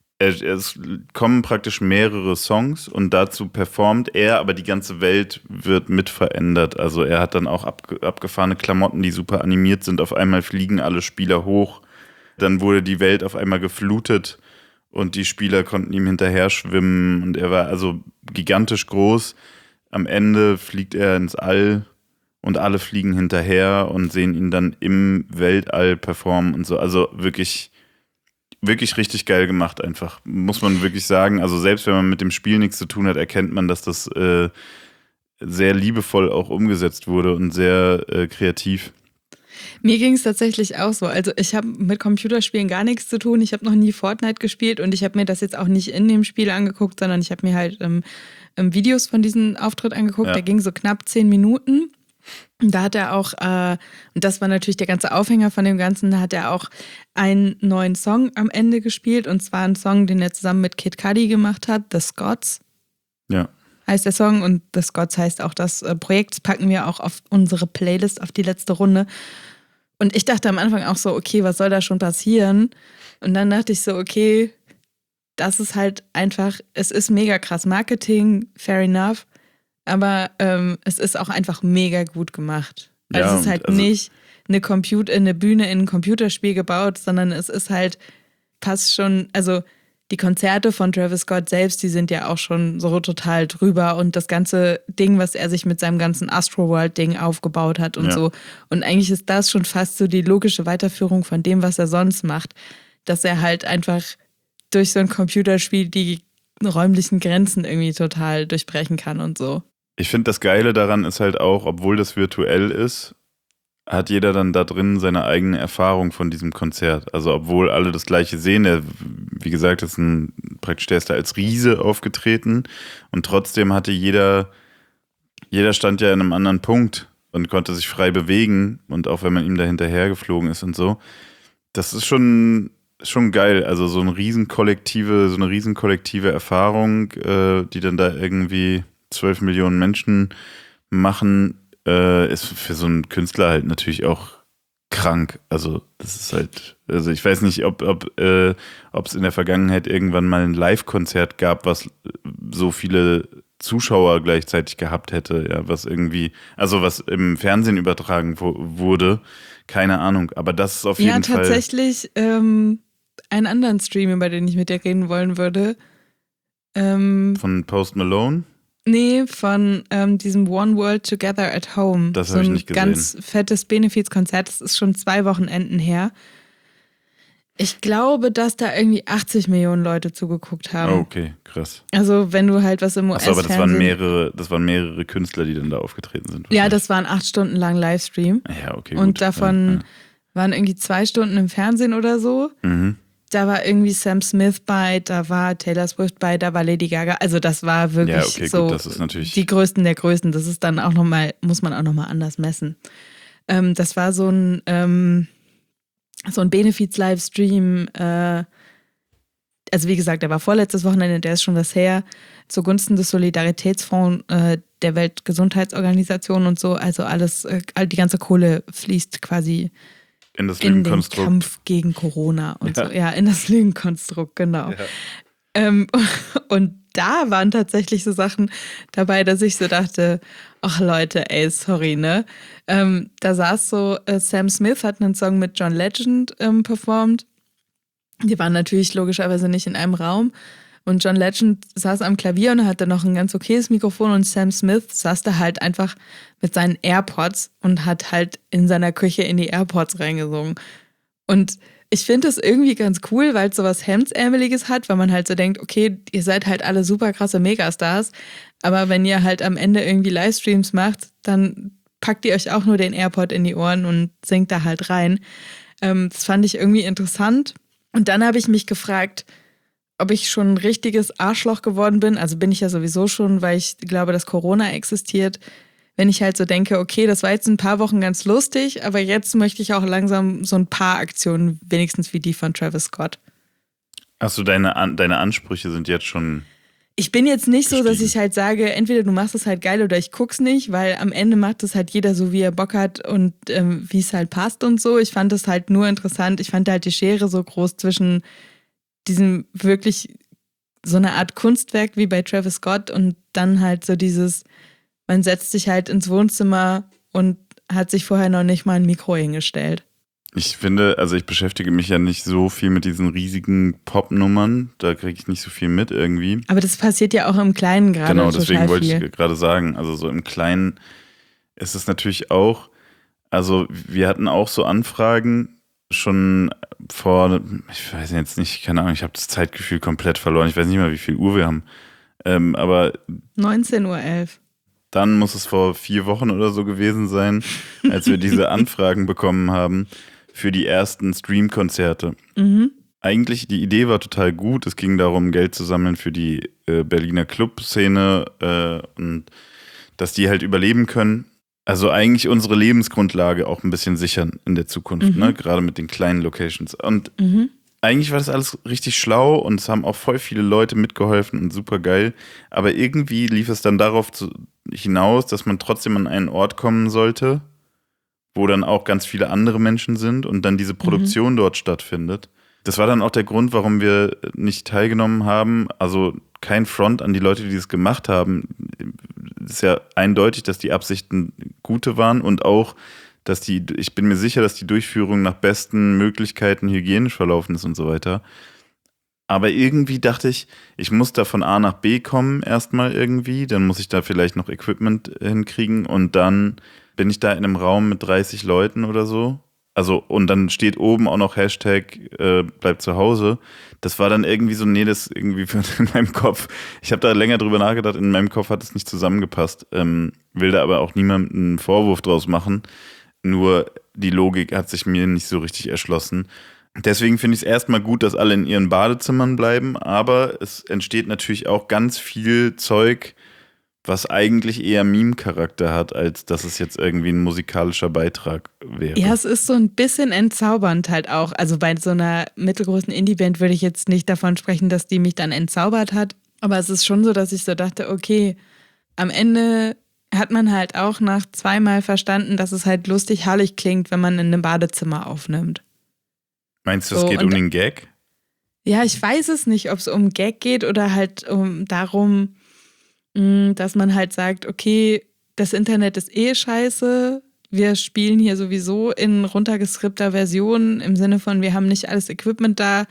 es kommen praktisch mehrere Songs und dazu performt er, aber die ganze Welt wird mit verändert. Also er hat dann auch abgefahrene Klamotten, die super animiert sind. Auf einmal fliegen alle Spieler hoch. Dann wurde die Welt auf einmal geflutet. Und die Spieler konnten ihm hinterher schwimmen und er war also gigantisch groß. Am Ende fliegt er ins All und alle fliegen hinterher und sehen ihn dann im Weltall performen und so. Also wirklich, wirklich richtig geil gemacht einfach, muss man wirklich sagen. Also selbst wenn man mit dem Spiel nichts zu tun hat, erkennt man, dass das sehr liebevoll auch umgesetzt wurde und sehr kreativ. Mir ging es tatsächlich auch so. Also ich habe mit Computerspielen gar nichts zu tun. Ich habe noch nie Fortnite gespielt und ich habe mir das jetzt auch nicht in dem Spiel angeguckt, sondern ich habe mir halt Videos von diesem Auftritt angeguckt. Ja. Der ging so knapp 10 Minuten. Und da hat er auch, und das war natürlich der ganze Aufhänger von dem Ganzen, da hat er auch einen neuen Song am Ende gespielt. Und zwar einen Song, den er zusammen mit Kid Cudi gemacht hat, The Scots. Ja. Heißt der Song und The Scots heißt auch das Projekt. Das packen wir auch auf unsere Playlist, auf die letzte Runde. Und ich dachte am Anfang auch so, okay, was soll da schon passieren? Und dann dachte ich so, okay, das ist halt einfach, es ist mega krass Marketing, fair enough, aber es ist auch einfach mega gut gemacht. Also ja, es ist halt nicht eine Bühne in ein Computerspiel gebaut, sondern es ist halt passt schon, also die Konzerte von Travis Scott selbst, die sind ja auch schon so total drüber und das ganze Ding, was er sich mit seinem ganzen Astroworld-Ding aufgebaut hat und so. Und eigentlich ist das schon fast so die logische Weiterführung von dem, was er sonst macht, dass er halt einfach durch so ein Computerspiel die räumlichen Grenzen irgendwie total durchbrechen kann und so. Ich finde, das Geile daran ist halt auch, obwohl das virtuell ist, hat jeder dann da drin seine eigene Erfahrung von diesem Konzert. Also obwohl alle das Gleiche sehen, wie gesagt, praktisch der ist da als Riese aufgetreten und trotzdem hatte jeder stand ja in einem anderen Punkt und konnte sich frei bewegen und auch wenn man ihm da hinterher geflogen ist und so. Das ist schon geil. Also so eine riesenkollektive Erfahrung, die dann da irgendwie 12 Millionen Menschen machen, ist für so einen Künstler halt natürlich auch krank. Also das ist halt, also ich weiß nicht, ob es in der Vergangenheit irgendwann mal ein Live-Konzert gab, was so viele Zuschauer gleichzeitig gehabt hätte, ja, was im Fernsehen übertragen wurde. Keine Ahnung, aber das ist auf jeden Fall. Ja, tatsächlich einen anderen Stream, über den ich mit dir reden wollen würde. Von Post Malone? Nee, von diesem One World Together at Home. Das habe ich nicht gesehen. So ein ganz fettes Benefizkonzert, das ist schon 2 Wochenenden her. Ich glaube, dass da irgendwie 80 Millionen Leute zugeguckt haben. Oh, okay, krass. Also wenn du halt was im US-Fernsehen... Achso, aber das waren mehrere Künstler, die dann da aufgetreten sind. Ja, das waren 8 Stunden lang Livestream. Ja, okay, gut. Und davon waren irgendwie 2 Stunden im Fernsehen oder so. Mhm. Da war irgendwie Sam Smith bei, da war Taylor Swift bei, da war Lady Gaga. Also das war wirklich ja, okay, so gut, das ist natürlich die Größten der Größten. Das ist dann auch nochmal, muss man auch nochmal anders messen. Das war so ein Benefiz-Livestream. Also wie gesagt, der war vorletztes Wochenende, der ist schon was her, zugunsten des Solidaritätsfonds der Weltgesundheitsorganisation und so. Also alles, die ganze Kohle fließt quasi in das in den Lügenkonstrukt. Kampf gegen Corona und so. Ja, in das Lügenkonstrukt, genau. Ja. Und da waren tatsächlich so Sachen dabei, dass ich so dachte, ach Leute, ey, sorry, ne? Da saß so, Sam Smith hat einen Song mit John Legend performt. Die waren natürlich logischerweise nicht in einem Raum. Und John Legend saß am Klavier und hatte noch ein ganz okayes Mikrofon und Sam Smith saß da halt einfach mit seinen AirPods und hat halt in seiner Küche in die AirPods reingesungen. Und ich finde das irgendwie ganz cool, weil es so was Hemdsärmeliges hat, weil man halt so denkt, okay, ihr seid halt alle super krasse Megastars, aber wenn ihr halt am Ende irgendwie Livestreams macht, dann packt ihr euch auch nur den AirPod in die Ohren und singt da halt rein. Das fand ich irgendwie interessant. Und dann habe ich mich gefragt, ob ich schon ein richtiges Arschloch geworden bin. Also bin ich ja sowieso schon, weil ich glaube, dass Corona existiert. Wenn ich halt so denke, okay, das war jetzt ein paar Wochen ganz lustig, aber jetzt möchte ich auch langsam so ein paar Aktionen, wenigstens wie die von Travis Scott. Achso, deine Ansprüche sind jetzt schon... Ich bin jetzt nicht gestiegen. So, dass ich halt sage, entweder du machst es halt geil oder ich guck's nicht, weil am Ende macht es halt jeder so, wie er Bock hat und wie es halt passt und so. Ich fand es halt nur interessant. Ich fand halt die Schere so groß zwischen diesem wirklich so eine Art Kunstwerk wie bei Travis Scott und dann halt so dieses, man setzt sich halt ins Wohnzimmer und hat sich vorher noch nicht mal ein Mikro hingestellt. Ich finde, also ich beschäftige mich ja nicht so viel mit diesen riesigen Pop-Nummern, da kriege ich nicht so viel mit irgendwie. Aber das passiert ja auch im Kleinen gerade. Genau, deswegen wollte ich gerade sagen, also so im Kleinen ist es natürlich auch, also wir hatten auch so Anfragen schon vor, ich weiß jetzt nicht, keine Ahnung, ich habe das Zeitgefühl komplett verloren, ich weiß nicht mal, wie viel Uhr wir haben, aber 19:11 Uhr. Dann muss es vor 4 Wochen oder so gewesen sein, als wir diese Anfragen bekommen haben für die ersten Stream-Konzerte. Mhm. Eigentlich, die Idee war total gut. Es ging darum, Geld zu sammeln für die Berliner Clubszene und dass die halt überleben können. Also eigentlich unsere Lebensgrundlage auch ein bisschen sichern in der Zukunft, ne? Gerade mit den kleinen Locations. Und eigentlich war das alles richtig schlau und es haben auch voll viele Leute mitgeholfen und super geil. Aber irgendwie lief es dann darauf hinaus, dass man trotzdem an einen Ort kommen sollte, wo dann auch ganz viele andere Menschen sind und dann diese Produktion dort stattfindet. Das war dann auch der Grund, warum wir nicht teilgenommen haben. Also kein Front an die Leute, die das gemacht haben. Es ist ja eindeutig, dass die Absichten gute waren und auch, dass ich bin mir sicher, dass die Durchführung nach besten Möglichkeiten hygienisch verlaufen ist und so weiter. Aber irgendwie dachte ich, ich muss da von A nach B kommen erstmal irgendwie, dann muss ich da vielleicht noch Equipment hinkriegen und dann bin ich da in einem Raum mit 30 Leuten oder so Also, und dann steht oben auch noch Hashtag bleib zu Hause. Das war dann irgendwie so, nee, das irgendwie in meinem Kopf. Ich habe da länger drüber nachgedacht, in meinem Kopf hat es nicht zusammengepasst. Will da aber auch niemandem einen Vorwurf draus machen. Nur die Logik hat sich mir nicht so richtig erschlossen. Deswegen finde ich es erstmal gut, dass alle in ihren Badezimmern bleiben, aber es entsteht natürlich auch ganz viel Zeug, was eigentlich eher Meme-Charakter hat, als dass es jetzt irgendwie ein musikalischer Beitrag wäre. Ja, es ist so ein bisschen entzaubernd halt auch. Also bei so einer mittelgroßen Indie-Band würde ich jetzt nicht davon sprechen, dass die mich dann entzaubert hat. Aber es ist schon so, dass ich so dachte, okay, am Ende hat man halt auch nach zweimal verstanden, dass es halt lustig herrlich klingt, wenn man in einem Badezimmer aufnimmt. Meinst du, es geht um den Gag? Ja, ich weiß es nicht, ob es um Gag geht oder halt darum, dass man halt sagt, okay, das Internet ist eh scheiße, wir spielen hier sowieso in runtergeskripter Version im Sinne von, wir haben nicht alles Equipment da,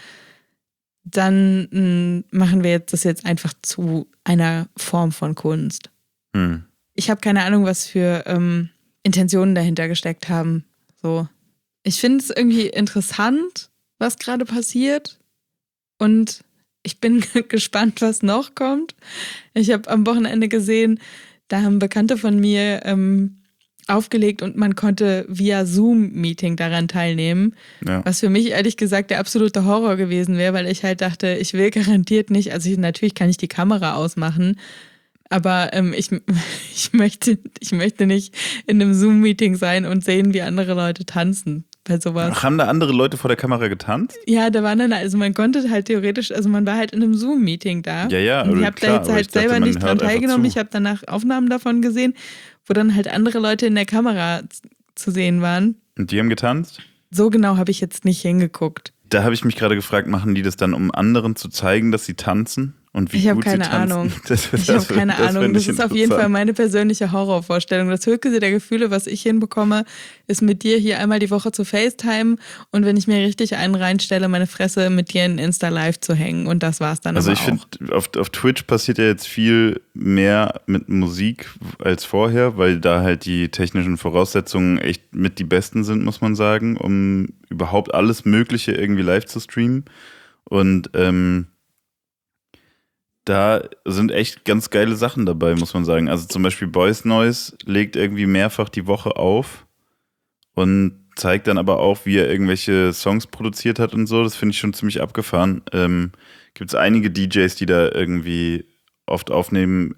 dann machen wir das jetzt einfach zu einer Form von Kunst. Ich habe keine Ahnung, was für Intentionen dahinter gesteckt haben. So. Ich finde es irgendwie interessant, was gerade passiert und ich bin gespannt, was noch kommt. Ich habe am Wochenende gesehen, da haben Bekannte von mir aufgelegt und man konnte via Zoom-Meeting daran teilnehmen. Ja. Was für mich ehrlich gesagt der absolute Horror gewesen wäre, weil ich halt dachte, ich will garantiert nicht, also natürlich kann ich die Kamera ausmachen, aber ich möchte nicht in einem Zoom-Meeting sein und sehen, wie andere Leute tanzen. Bei sowas. Ach, haben da andere Leute vor der Kamera getanzt? Ja, da waren dann, also man konnte halt theoretisch, also man war halt in einem Zoom-Meeting da. Ja, und ich habe da jetzt halt selber nicht dran teilgenommen. Ich habe danach Aufnahmen davon gesehen, wo dann halt andere Leute in der Kamera zu sehen waren. Und die haben getanzt? So genau habe ich jetzt nicht hingeguckt. Da habe ich mich gerade gefragt, machen die das dann, um anderen zu zeigen, dass sie tanzen? Und wie ich habe gut keine sie tanzen? Ahnung. Ich habe keine Ahnung. Das ist auf jeden Fall meine persönliche Horrorvorstellung. Das höchste der Gefühle, was ich hinbekomme, ist mit dir hier einmal die Woche zu FaceTime und wenn ich mir richtig einen reinstelle, meine Fresse mit dir in Insta-Live zu hängen. Und das war's dann also aber auch. Also ich finde, auf Twitch passiert ja jetzt viel mehr mit Musik als vorher, weil da halt die technischen Voraussetzungen echt mit die besten sind, muss man sagen, um überhaupt alles Mögliche irgendwie live zu streamen. Und da sind echt ganz geile Sachen dabei, muss man sagen. Also zum Beispiel Boys Noise legt irgendwie mehrfach die Woche auf und zeigt dann aber auch, wie er irgendwelche Songs produziert hat und so. Das finde ich schon ziemlich abgefahren. Gibt es einige DJs, die da irgendwie oft auflegen.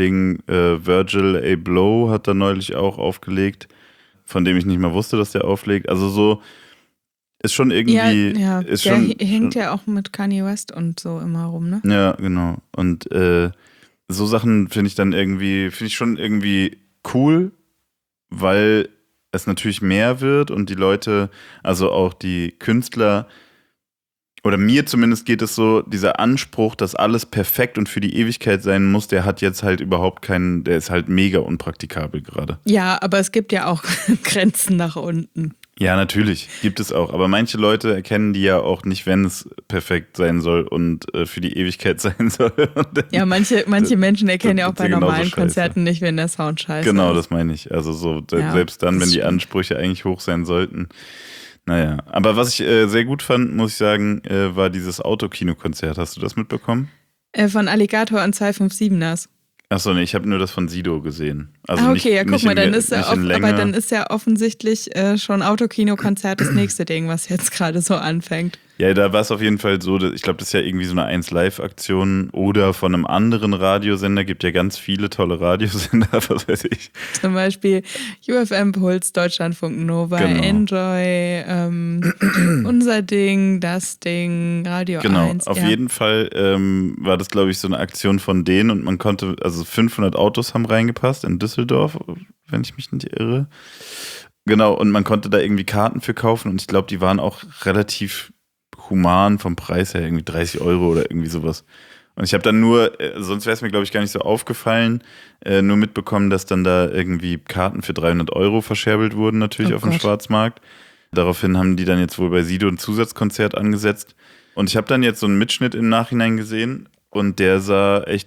Virgil Abloh hat da neulich auch aufgelegt, von dem ich nicht mal wusste, dass der auflegt. Also so ist schon irgendwie. Ja, ist der schon, hängt ja auch mit Kanye West und so immer rum, ne? Ja, genau. Und so Sachen finde ich schon irgendwie cool, weil es natürlich mehr wird und die Leute, also auch die Künstler, oder mir zumindest geht es so, dieser Anspruch, dass alles perfekt und für die Ewigkeit sein muss, der hat jetzt halt überhaupt keinen, der ist halt mega unpraktikabel gerade. Ja, aber es gibt ja auch Grenzen nach unten. Ja, natürlich, gibt es auch. Aber manche Leute erkennen die ja auch nicht, wenn es perfekt sein soll und für die Ewigkeit sein soll. Ja, manche Menschen erkennen ja auch bei normalen Konzerten nicht, wenn der Sound scheiße ist. Genau, das meine ich. Also so selbst dann, wenn die Ansprüche eigentlich hoch sein sollten. Naja, aber was ich sehr gut fand, muss ich sagen, war dieses Autokino-Konzert. Hast du das mitbekommen? Von Alligator und 257ers. Achso, nee, ich habe nur das von Sido gesehen. Also okay, nicht, ja, guck nicht mal, dann ist ja offensichtlich schon Autokino-Konzert das nächste Ding, was jetzt gerade so anfängt. Ja, da war es auf jeden Fall so, ich glaube, das ist ja irgendwie so eine 1Live-Aktion oder von einem anderen Radiosender, gibt ja ganz viele tolle Radiosender, was weiß ich. Zum Beispiel UFM Puls, Deutschlandfunk Nova, genau. Enjoy, unser Ding, das Ding, Radio 1. Genau, auf jeden Fall war das, glaube ich, so eine Aktion von denen und man konnte, also 500 Autos haben reingepasst in Düsseldorf, wenn ich mich nicht irre. Genau, und man konnte da irgendwie Karten für kaufen und ich glaube, die waren auch relativ human vom Preis her, irgendwie 30 Euro oder irgendwie sowas. Und ich habe dann nur, sonst wäre es mir, glaube ich, gar nicht so aufgefallen, nur mitbekommen, dass dann da irgendwie Karten für 300 Euro verscherbelt wurden, natürlich auf dem Schwarzmarkt. Daraufhin haben die dann jetzt wohl bei Sido ein Zusatzkonzert angesetzt. Und ich habe dann jetzt so einen Mitschnitt im Nachhinein gesehen und der sah echt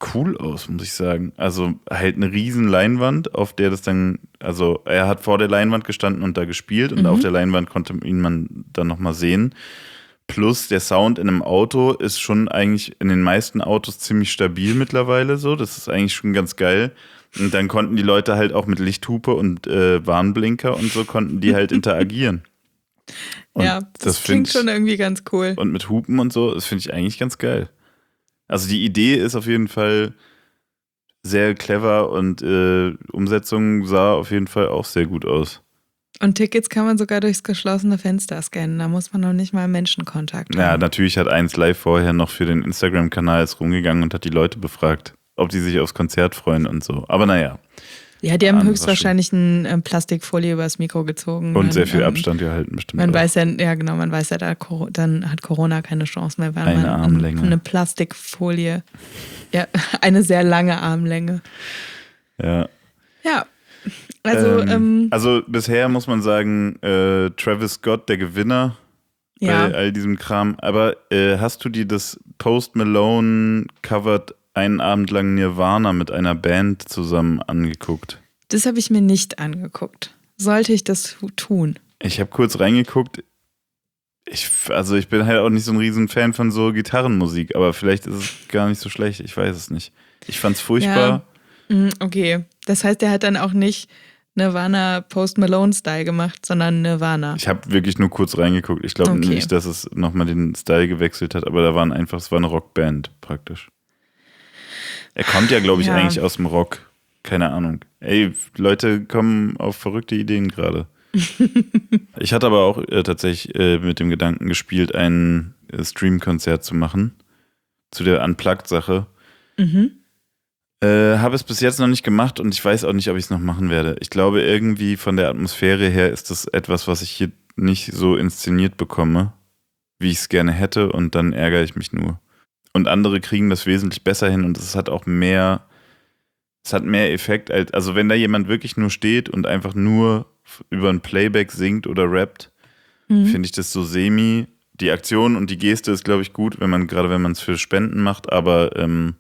cool aus, muss ich sagen. Also halt eine riesen Leinwand, auf der das dann, also er hat vor der Leinwand gestanden und da gespielt und auf der Leinwand konnte ihn man dann nochmal sehen. Plus der Sound in einem Auto ist schon eigentlich in den meisten Autos ziemlich stabil mittlerweile so. Das ist eigentlich schon ganz geil. Und dann konnten die Leute halt auch mit Lichthupe und Warnblinker und so konnten die halt interagieren. Und ja, das klingt schon irgendwie ganz cool. Und mit Hupen und so, das finde ich eigentlich ganz geil. Also die Idee ist auf jeden Fall sehr clever und Umsetzung sah auf jeden Fall auch sehr gut aus. Und Tickets kann man sogar durchs geschlossene Fenster scannen. Da muss man noch nicht mal Menschenkontakt haben. Ja, natürlich hat 1Live vorher noch für den Instagram-Kanal ist rumgegangen und hat die Leute befragt, ob die sich aufs Konzert freuen und so. Aber naja. Ja, die haben höchstwahrscheinlich eine Plastikfolie übers Mikro gezogen. Und sehr viel Abstand gehalten bestimmt. Man weiß ja, genau, man weiß ja, dann hat Corona keine Chance mehr, weil eine Armlänge. Eine Plastikfolie, ja, eine sehr lange Armlänge. Ja. Ja. Also bisher muss man sagen, Travis Scott, der Gewinner bei all diesem Kram. Aber hast du dir das Post Malone covered einen Abend lang Nirvana mit einer Band zusammen angeguckt? Das habe ich mir nicht angeguckt. Sollte ich das tun? Ich habe kurz reingeguckt. Ich bin halt auch nicht so ein riesen Fan von so Gitarrenmusik, aber vielleicht ist es gar nicht so schlecht. Ich weiß es nicht. Ich fand's furchtbar. Ja. Okay. Das heißt, er hat dann auch nicht Nirvana Post Malone Style gemacht, sondern Nirvana. Ich habe wirklich nur kurz reingeguckt. Ich glaube nicht, dass es nochmal den Style gewechselt hat, aber es war eine Rockband praktisch. Er kommt ja, glaube ich, eigentlich aus dem Rock. Keine Ahnung. Ey, Leute kommen auf verrückte Ideen gerade. Ich hatte aber auch tatsächlich mit dem Gedanken gespielt, ein Stream-Konzert zu machen. Zu der Unplugged-Sache. Habe es bis jetzt noch nicht gemacht und ich weiß auch nicht, ob ich es noch machen werde. Ich glaube, irgendwie von der Atmosphäre her ist das etwas, was ich hier nicht so inszeniert bekomme, wie ich es gerne hätte, und dann ärgere ich mich nur. Und andere kriegen das wesentlich besser hin und es hat auch mehr Effekt, also wenn da jemand wirklich nur steht und einfach nur über ein Playback singt oder rappt, finde ich das so semi. Die Aktion und die Geste ist, glaube ich, gut, wenn man es für Spenden macht, aber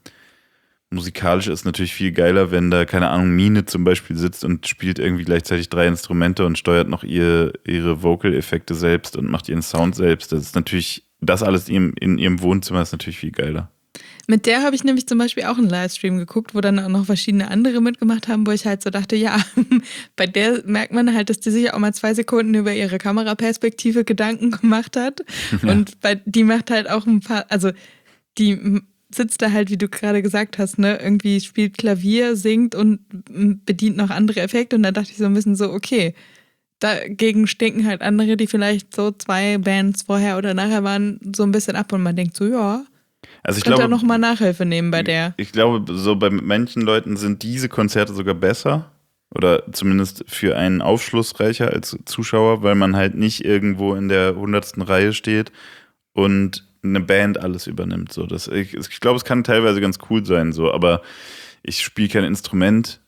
musikalisch ist natürlich viel geiler, wenn da, keine Ahnung, Mine zum Beispiel sitzt und spielt irgendwie gleichzeitig 3 Instrumente und steuert noch ihre Vocal-Effekte selbst und macht ihren Sound selbst. Das ist natürlich, das alles in ihrem Wohnzimmer ist natürlich viel geiler. Mit der habe ich nämlich zum Beispiel auch einen Livestream geguckt, wo dann auch noch verschiedene andere mitgemacht haben, wo ich halt so dachte, ja, bei der merkt man halt, dass die sich auch mal 2 Sekunden über ihre Kameraperspektive Gedanken gemacht hat. Ja. Und die macht halt auch ein paar, also die sitzt da halt, wie du gerade gesagt hast, ne, irgendwie spielt Klavier, singt und bedient noch andere Effekte, und da dachte ich so ein bisschen so, okay, dagegen stinken halt andere, die vielleicht so 2 Bands vorher oder nachher waren, so ein bisschen ab, und man denkt so, ja, also ich könnte glaube, da nochmal Nachhilfe nehmen bei der. Ich glaube, so bei manchen Leuten sind diese Konzerte sogar besser oder zumindest für einen aufschlussreicher als Zuschauer, weil man halt nicht irgendwo in der 100. Reihe steht und eine Band alles übernimmt. So, ich glaube, es kann teilweise ganz cool sein, so, aber ich spiele kein Instrument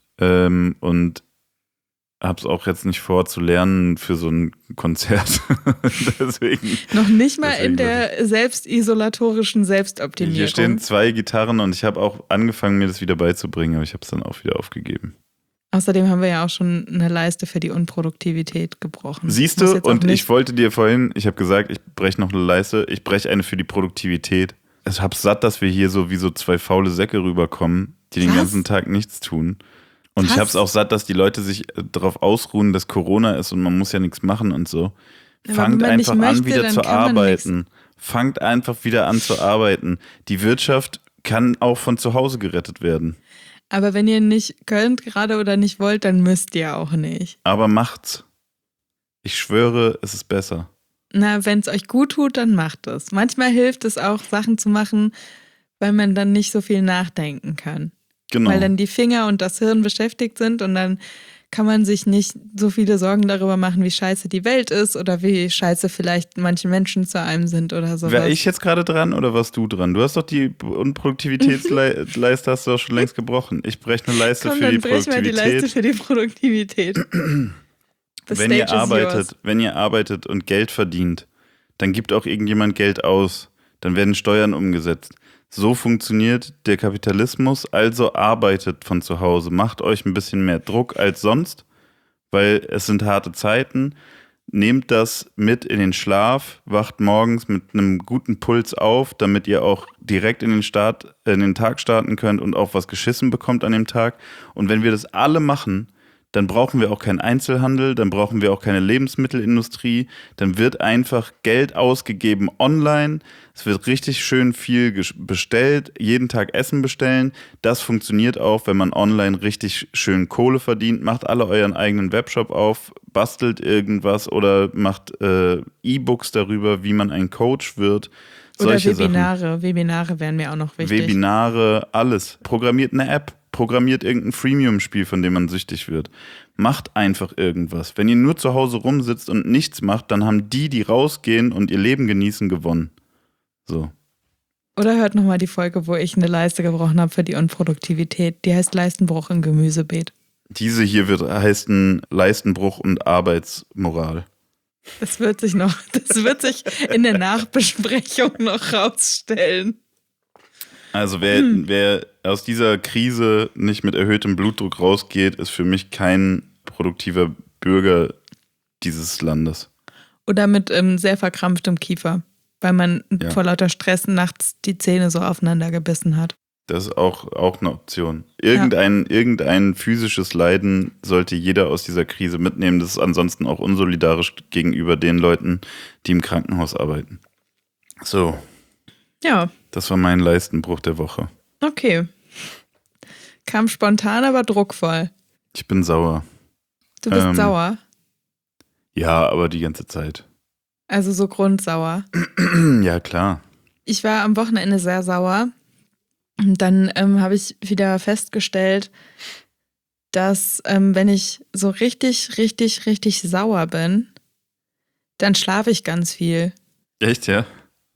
und habe es auch jetzt nicht vor zu lernen für so ein Konzert. Deswegen, noch nicht mal in der selbstisolatorischen Selbstoptimierung. Hier stehen 2 Gitarren und ich habe auch angefangen, mir das wieder beizubringen, aber ich habe es dann auch wieder aufgegeben. Außerdem haben wir ja auch schon eine Leiste für die Unproduktivität gebrochen. Siehst du, und ich wollte dir vorhin, ich habe gesagt, ich breche noch eine Leiste, ich breche eine für die Produktivität. Ich habe satt, dass wir hier so wie so 2 faule Säcke rüberkommen, die den ganzen Tag nichts tun. Und ich habe es auch satt, dass die Leute sich darauf ausruhen, dass Corona ist und man muss ja nichts machen und so. Fangt einfach an, wieder zu arbeiten. Fangt einfach wieder an zu arbeiten. Die Wirtschaft kann auch von zu Hause gerettet werden. Aber wenn ihr nicht könnt gerade oder nicht wollt, dann müsst ihr auch nicht. Aber macht's. Ich schwöre, es ist besser. Na, wenn es euch gut tut, dann macht es. Manchmal hilft es auch, Sachen zu machen, weil man dann nicht so viel nachdenken kann. Genau. Weil dann die Finger und das Hirn beschäftigt sind und dann kann man sich nicht so viele Sorgen darüber machen, wie scheiße die Welt ist oder wie scheiße vielleicht manche Menschen zu einem sind oder sowas. Wäre ich jetzt gerade dran oder warst du dran? Du hast doch die Unproduktivitätsleiste hast du doch schon längst gebrochen. Ich breche eine Leiste für die Produktivität. Dann brech mal die Leiste für die Produktivität. Wenn ihr arbeitet und Geld verdient, dann gibt auch irgendjemand Geld aus. Dann werden Steuern umgesetzt. So funktioniert der Kapitalismus, also arbeitet von zu Hause, macht euch ein bisschen mehr Druck als sonst, weil es sind harte Zeiten. Nehmt das mit in den Schlaf, wacht morgens mit einem guten Puls auf, damit ihr auch direkt in den Tag starten könnt und auch was geschissen bekommt an dem Tag. Und wenn wir das alle machen, dann brauchen wir auch keinen Einzelhandel, dann brauchen wir auch keine Lebensmittelindustrie, dann wird einfach Geld ausgegeben online, es wird richtig schön viel bestellt, jeden Tag Essen bestellen. Das funktioniert auch, wenn man online richtig schön Kohle verdient. Macht alle euren eigenen Webshop auf, bastelt irgendwas oder macht E-Books darüber, wie man ein Coach wird. Oder Webinare. Webinare wären mir auch noch wichtig. Webinare, alles. Programmiert eine App. Programmiert irgendein Freemium-Spiel, von dem man süchtig wird. Macht einfach irgendwas. Wenn ihr nur zu Hause rumsitzt und nichts macht, dann haben die rausgehen und ihr Leben genießen, gewonnen. So. Oder hört nochmal die Folge, wo ich eine Leiste gebrochen habe für die Unproduktivität. Die heißt Leistenbruch im Gemüsebeet. Diese hier heißen Leistenbruch und Arbeitsmoral. Das wird sich in der Nachbesprechung noch rausstellen. Also wer aus dieser Krise nicht mit erhöhtem Blutdruck rausgeht, ist für mich kein produktiver Bürger dieses Landes. Oder mit sehr verkrampftem Kiefer, weil man vor lauter Stress nachts die Zähne so aufeinander gebissen hat. Das ist auch eine Option. Irgendein physisches Leiden sollte jeder aus dieser Krise mitnehmen. Das ist ansonsten auch unsolidarisch gegenüber den Leuten, die im Krankenhaus arbeiten. So. Ja. Das war mein Leistenbruch der Woche. Okay. Kam spontan, aber druckvoll. Ich bin sauer. Du bist sauer? Ja, aber die ganze Zeit. Also so grundsauer? Ja, klar. Ich war am Wochenende sehr sauer. Und dann habe ich wieder festgestellt, dass wenn ich so richtig, richtig, richtig sauer bin, dann schlafe ich ganz viel. Echt, ja?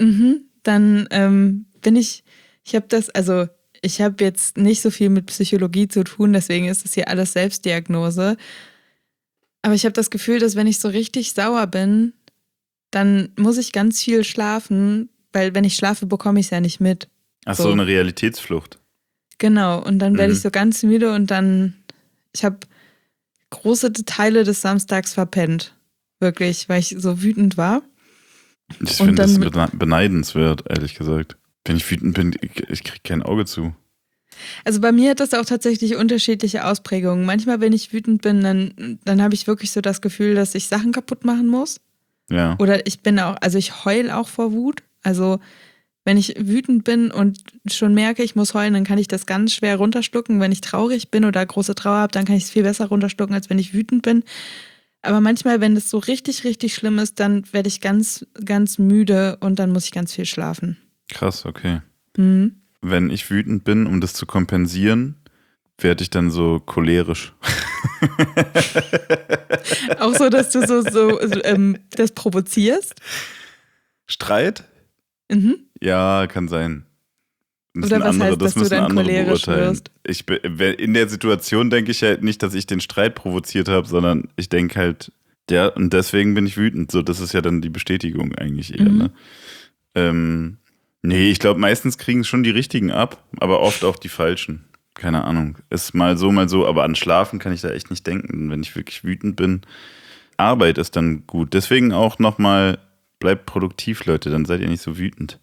Dann ich habe jetzt nicht so viel mit Psychologie zu tun, deswegen ist es hier alles Selbstdiagnose. Aber ich habe das Gefühl, dass wenn ich so richtig sauer bin, dann muss ich ganz viel schlafen, weil wenn ich schlafe, bekomme ich es ja nicht mit. Ach so, eine Realitätsflucht. Genau, und dann werde ich so ganz müde und ich habe große Teile des Samstags verpennt. Wirklich, weil ich so wütend war. Ich finde das beneidenswert, ehrlich gesagt. Wenn ich wütend bin, ich kriege kein Auge zu. Also bei mir hat das auch tatsächlich unterschiedliche Ausprägungen. Manchmal, wenn ich wütend bin, dann habe ich wirklich so das Gefühl, dass ich Sachen kaputt machen muss. Ja. Oder ich heule auch vor Wut. Also wenn ich wütend bin und schon merke, ich muss heulen, dann kann ich das ganz schwer runterschlucken. Wenn ich traurig bin oder große Trauer habe, dann kann ich es viel besser runterschlucken, als wenn ich wütend bin. Aber manchmal, wenn das so richtig, richtig schlimm ist, dann werde ich ganz, ganz müde und dann muss ich ganz viel schlafen. Krass, okay. Wenn ich wütend bin, um das zu kompensieren, werde ich dann so cholerisch. Auch so, dass du das provozierst? Streit? Ja, kann sein. Oder was heißt, dass du dann cholerisch wirst? In der Situation denke ich halt nicht, dass ich den Streit provoziert habe, sondern ich denke halt, ja, und deswegen bin ich wütend. So, das ist ja dann die Bestätigung eigentlich eher, ne? Nee, ich glaube, meistens kriegen es schon die Richtigen ab, aber oft auch die Falschen. Keine Ahnung. Ist mal so, aber an Schlafen kann ich da echt nicht denken, wenn ich wirklich wütend bin. Arbeit ist dann gut. Deswegen auch nochmal, bleibt produktiv, Leute, dann seid ihr nicht so wütend.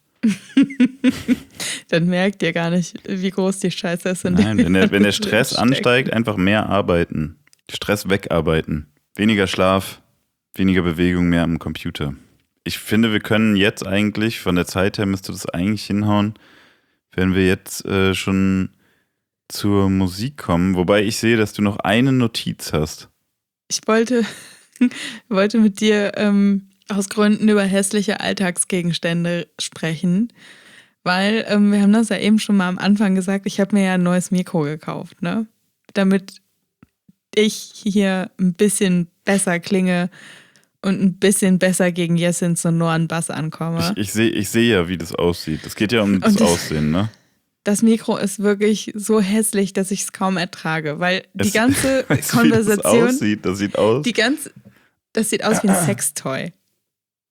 Dann merkt ihr gar nicht, wie groß die Scheiße ist. Nein, wenn der Stress ansteigt, einfach mehr arbeiten. Stress wegarbeiten. Weniger Schlaf, weniger Bewegung, mehr am Computer. Ich finde, wir können jetzt eigentlich, von der Zeit her müsste das eigentlich hinhauen, wenn wir jetzt schon zur Musik kommen. Wobei ich sehe, dass du noch eine Notiz hast. Ich wollte mit dir aus Gründen über hässliche Alltagsgegenstände sprechen, weil wir haben das ja eben schon mal am Anfang gesagt, ich habe mir ja ein neues Mikro gekauft, ne? Damit ich hier ein bisschen besser klinge und ein bisschen besser gegen Jessins sonoren Bass ankomme. Ich sehe ja, wie das aussieht. Es geht ja um das Aussehen, ne? Das Mikro ist wirklich so hässlich, dass ich es kaum ertrage, weil die ganze Konversation... Das aussieht, das sieht aus. Das sieht aus wie ein Sextoy.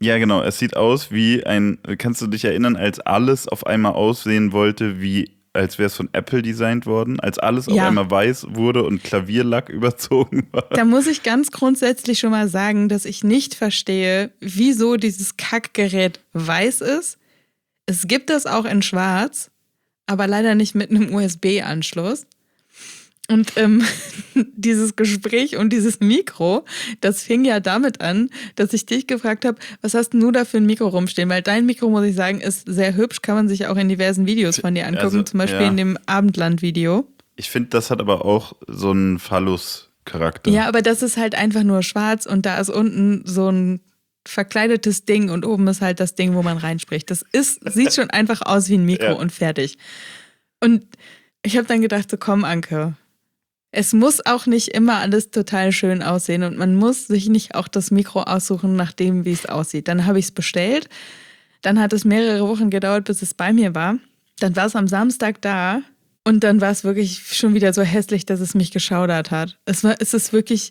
Ja, genau. Es sieht aus wie kannst du dich erinnern, als alles auf einmal aussehen wollte, als wäre es von Apple designt worden, als alles auf einmal weiß wurde und Klavierlack überzogen war. Da muss ich ganz grundsätzlich schon mal sagen, dass ich nicht verstehe, wieso dieses Kackgerät weiß ist. Es gibt das auch in schwarz, aber leider nicht mit einem USB-Anschluss. Und dieses Gespräch und dieses Mikro, das fing ja damit an, dass ich dich gefragt habe, was hast du da für ein Mikro rumstehen? Weil dein Mikro, muss ich sagen, ist sehr hübsch, kann man sich auch in diversen Videos von dir angucken, zum Beispiel in dem Abendland-Video. Ich finde, das hat aber auch so einen Phallus-Charakter. Ja, aber das ist halt einfach nur schwarz und da ist unten so ein verkleidetes Ding und oben ist halt das Ding, wo man reinspricht. Sieht schon einfach aus wie ein Mikro und fertig. Und ich habe dann gedacht, so komm, Anke, es muss auch nicht immer alles total schön aussehen und man muss sich nicht auch das Mikro aussuchen, nach dem, wie es aussieht. Dann habe ich es bestellt, dann hat es mehrere Wochen gedauert, bis es bei mir war. Dann war es am Samstag da und dann war es wirklich schon wieder so hässlich, dass es mich geschaudert hat. Es ist wirklich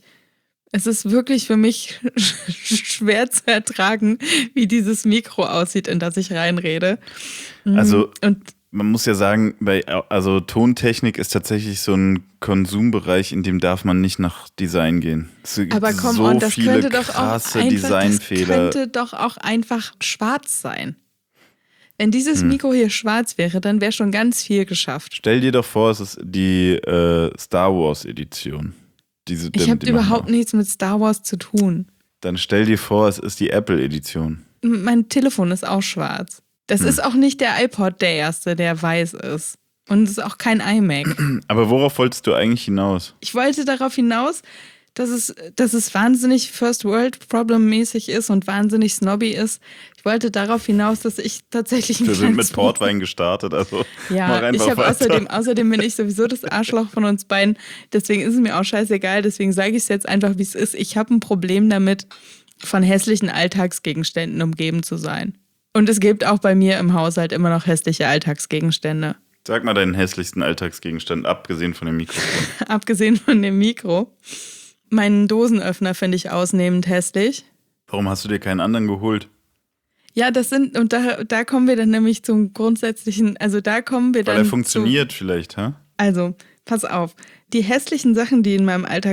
für mich schwer zu ertragen, wie dieses Mikro aussieht, in das ich reinrede. Also man muss ja sagen, Tontechnik ist tatsächlich so ein Konsumbereich, in dem darf man nicht nach Design gehen. Es gibt aber komm, so und das viele könnte doch krasse auch einfach, Designfehler. Das könnte doch auch einfach schwarz sein. Wenn dieses Mikro hier schwarz wäre, dann wäre schon ganz viel geschafft. Stell dir doch vor, es ist die Star Wars Edition. Ich habe überhaupt nichts mit Star Wars zu tun. Dann stell dir vor, es ist die Apple Edition. Mein Telefon ist auch schwarz. Das ist auch nicht der iPod, der erste, der weiß ist. Und es ist auch kein iMac. Aber worauf wolltest du eigentlich hinaus? Ich wollte darauf hinaus, dass es wahnsinnig First-World-Problem-mäßig ist und wahnsinnig snobby ist. Ich wollte darauf hinaus, dass ich tatsächlich... Wir sind mit Portwein gestartet, also ja, ich habe außerdem bin ich sowieso das Arschloch von uns beiden. Deswegen ist es mir auch scheißegal. Deswegen sage ich es jetzt einfach, wie es ist. Ich habe ein Problem damit, von hässlichen Alltagsgegenständen umgeben zu sein. Und es gibt auch bei mir im Haushalt immer noch hässliche Alltagsgegenstände. Sag mal deinen hässlichsten Alltagsgegenstand, abgesehen von dem Mikrofon. Abgesehen von dem Mikro. Meinen Dosenöffner finde ich ausnehmend hässlich. Warum hast du dir keinen anderen geholt? Ja, da kommen wir dann nämlich zum grundsätzlichen, also da kommen wir dann. Weil er funktioniert vielleicht, hä? Also, pass auf. Die hässlichen Sachen, die hässlichen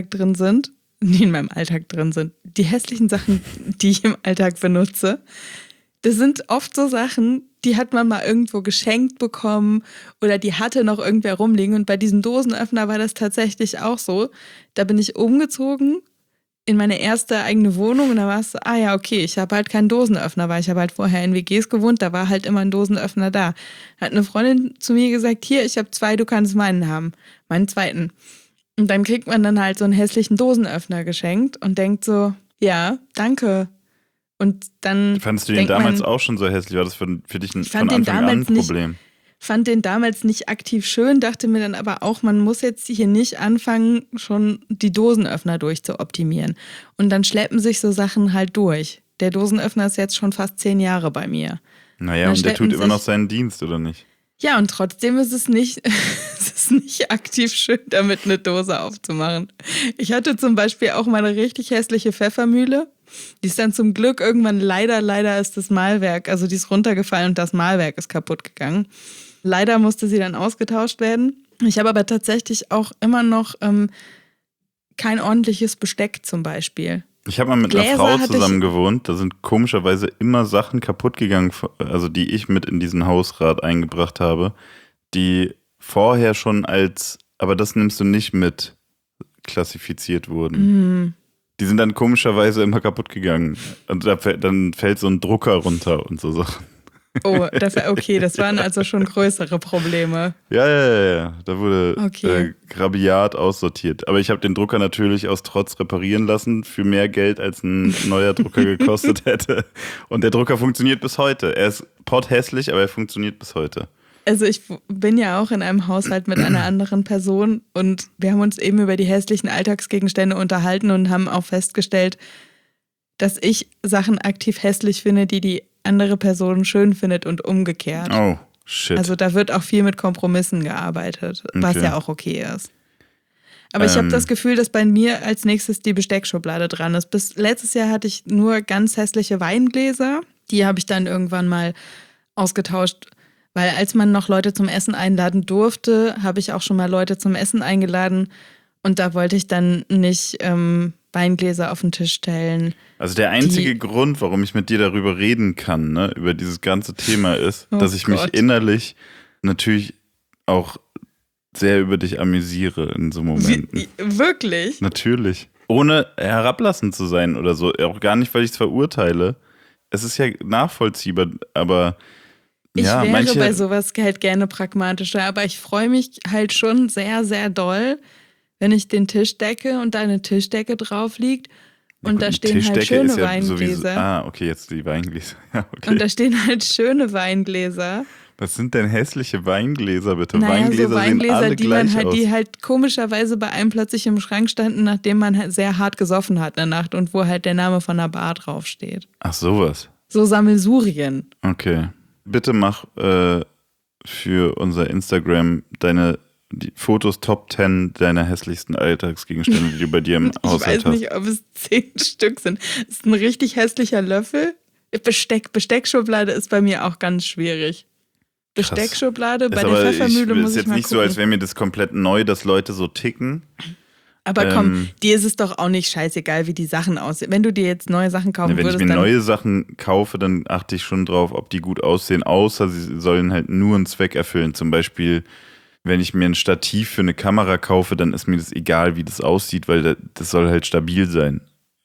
Sachen, die ich im Alltag benutze, das sind oft so Sachen, die hat man mal irgendwo geschenkt bekommen oder die hatte noch irgendwer rumliegen. Und bei diesem Dosenöffner war das tatsächlich auch so. Da bin ich umgezogen in meine erste eigene Wohnung und da war es so, okay, ich habe halt keinen Dosenöffner, weil ich habe halt vorher in WGs gewohnt, da war halt immer ein Dosenöffner da. Hat eine Freundin zu mir gesagt, hier, ich habe 2, du kannst meinen haben, meinen zweiten. Und dann kriegt man dann halt so einen hässlichen Dosenöffner geschenkt und denkt so, ja, danke. Und dann fandest du den damals auch schon so hässlich? War das für dich von Anfang an ein Problem? Fand den damals nicht aktiv schön, dachte mir dann aber auch, man muss jetzt hier nicht anfangen, schon die Dosenöffner durchzuoptimieren. Und dann schleppen sich so Sachen halt durch. Der Dosenöffner ist jetzt schon fast 10 Jahre bei mir. Naja, und der tut immer noch seinen Dienst, oder nicht? Ja, und trotzdem ist es nicht aktiv schön, damit eine Dose aufzumachen. Ich hatte zum Beispiel auch mal eine richtig hässliche Pfeffermühle. Die ist dann zum Glück irgendwann leider ist das Mahlwerk, also die ist runtergefallen und das Mahlwerk ist kaputt gegangen. Leider musste sie dann ausgetauscht werden. Ich habe aber tatsächlich auch immer noch kein ordentliches Besteck zum Beispiel. Ich habe mal mit einer Frau zusammen gewohnt, da sind komischerweise immer Sachen kaputt gegangen, also die ich mit in diesen Hausrat eingebracht habe, die vorher schon aber das nimmst du nicht mit, klassifiziert wurden. Die sind dann komischerweise immer kaputt gegangen. Und dann fällt so ein Drucker runter und so Sachen. Oh, das waren also schon größere Probleme. Ja. Da wurde rabiat aussortiert. Aber ich habe den Drucker natürlich aus Trotz reparieren lassen für mehr Geld, als ein neuer Drucker gekostet hätte. Und der Drucker funktioniert bis heute. Er ist potthässlich, aber er funktioniert bis heute. Also ich bin ja auch in einem Haushalt mit einer anderen Person und wir haben uns eben über die hässlichen Alltagsgegenstände unterhalten und haben auch festgestellt, dass ich Sachen aktiv hässlich finde, die andere Person schön findet und umgekehrt. Oh, shit. Also da wird auch viel mit Kompromissen gearbeitet, was ja auch okay ist. Aber ich habe das Gefühl, dass bei mir als nächstes die Besteckschublade dran ist. Bis letztes Jahr hatte ich nur ganz hässliche Weingläser. Die habe ich dann irgendwann mal ausgetauscht. Weil als man noch Leute zum Essen einladen durfte, habe ich auch schon mal Leute zum Essen eingeladen. Und da wollte ich dann nicht Weingläser auf den Tisch stellen. Also der einzige Grund, warum ich mit dir darüber reden kann, ne, über dieses ganze Thema ist, dass ich mich innerlich natürlich auch sehr über dich amüsiere in so Momenten. Wirklich? Natürlich. Ohne herablassend zu sein oder so. Auch gar nicht, weil ich es verurteile. Es ist ja nachvollziehbar, aber ich ja, wäre bei sowas halt gerne pragmatischer, aber ich freue mich halt schon sehr, sehr doll, wenn ich den Tisch decke und da eine Tischdecke drauf liegt und da stehen halt schöne Weingläser. Okay, jetzt die Weingläser. Ja, okay. Und da stehen halt schöne Weingläser. Was sind denn hässliche Weingläser, bitte? Naja, Weingläser, so Weingläser, sehen alle die man gleich halt, aus. die halt komischerweise bei einem plötzlich im Schrank standen, nachdem man halt sehr hart gesoffen hat in der Nacht und wo halt der Name von der Bar draufsteht. Ach, sowas. So Sammelsurien. Okay. Bitte mach für unser Instagram die Fotos Top 10 deiner hässlichsten Alltagsgegenstände, die du bei dir im Haushalt hast. Ich weiß nicht, ob es 10 Stück sind. Das ist ein richtig hässlicher Löffel. Besteckschublade ist bei mir auch ganz schwierig. Besteckschublade, bei der Pfeffermühle muss ich mal gucken. Es ist jetzt nicht so, als wäre mir das komplett neu, dass Leute so ticken. Aber komm, dir ist es doch auch nicht scheißegal, wie die Sachen aussehen. Wenn du dir jetzt neue Sachen kaufen würdest, wenn ich mir neue Sachen kaufe, dann achte ich schon drauf, ob die gut aussehen, außer sie sollen halt nur einen Zweck erfüllen. Zum Beispiel, wenn ich mir ein Stativ für eine Kamera kaufe, dann ist mir das egal, wie das aussieht, weil das soll halt stabil sein.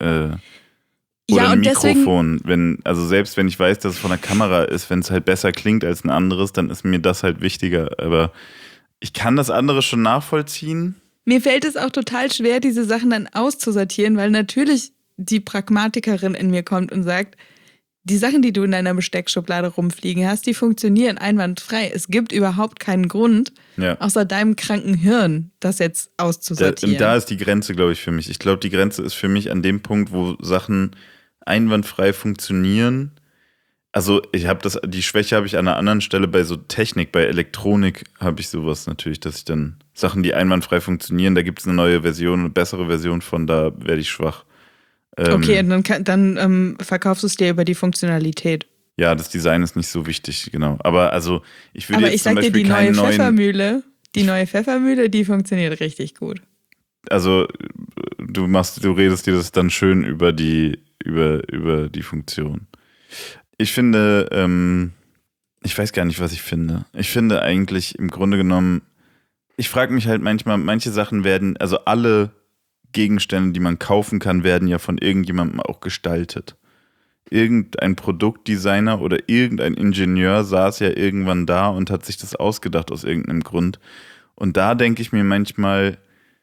Oder ein Mikrofon. Also selbst wenn ich weiß, dass es von der Kamera ist, wenn es halt besser klingt als ein anderes, dann ist mir das halt wichtiger. Aber ich kann das andere schon nachvollziehen. Mir fällt es auch total schwer, diese Sachen dann auszusortieren, weil natürlich die Pragmatikerin in mir kommt und sagt, die Sachen, die du in deiner Besteckschublade rumfliegen hast, die funktionieren einwandfrei. Es gibt überhaupt keinen Grund, außer deinem kranken Hirn, das jetzt auszusortieren. Da ist die Grenze, glaube ich, für mich. Ich glaube, die Grenze ist für mich an dem Punkt, wo Sachen einwandfrei funktionieren. Also die Schwäche habe ich an einer anderen Stelle bei so Technik, bei Elektronik habe ich sowas natürlich, dass ich dann Sachen, die einwandfrei funktionieren, da gibt es eine neue Version, eine bessere Version von, da werde ich schwach. Okay, dann verkaufst du es dir über die Funktionalität. Ja, das Design ist nicht so wichtig, genau. Aber also, ich würde jetzt zum Beispiel die neue Pfeffermühle, die funktioniert richtig gut. Also, du redest dir das dann schön über die Funktion. Ich finde, ich weiß gar nicht, was ich finde. Ich finde eigentlich im Grunde genommen, ich frage mich halt manchmal, manche Sachen werden, also alle Gegenstände, die man kaufen kann, werden ja von irgendjemandem auch gestaltet. Irgendein Produktdesigner oder irgendein Ingenieur saß ja irgendwann da und hat sich das ausgedacht aus irgendeinem Grund. Und da denke ich mir manchmal,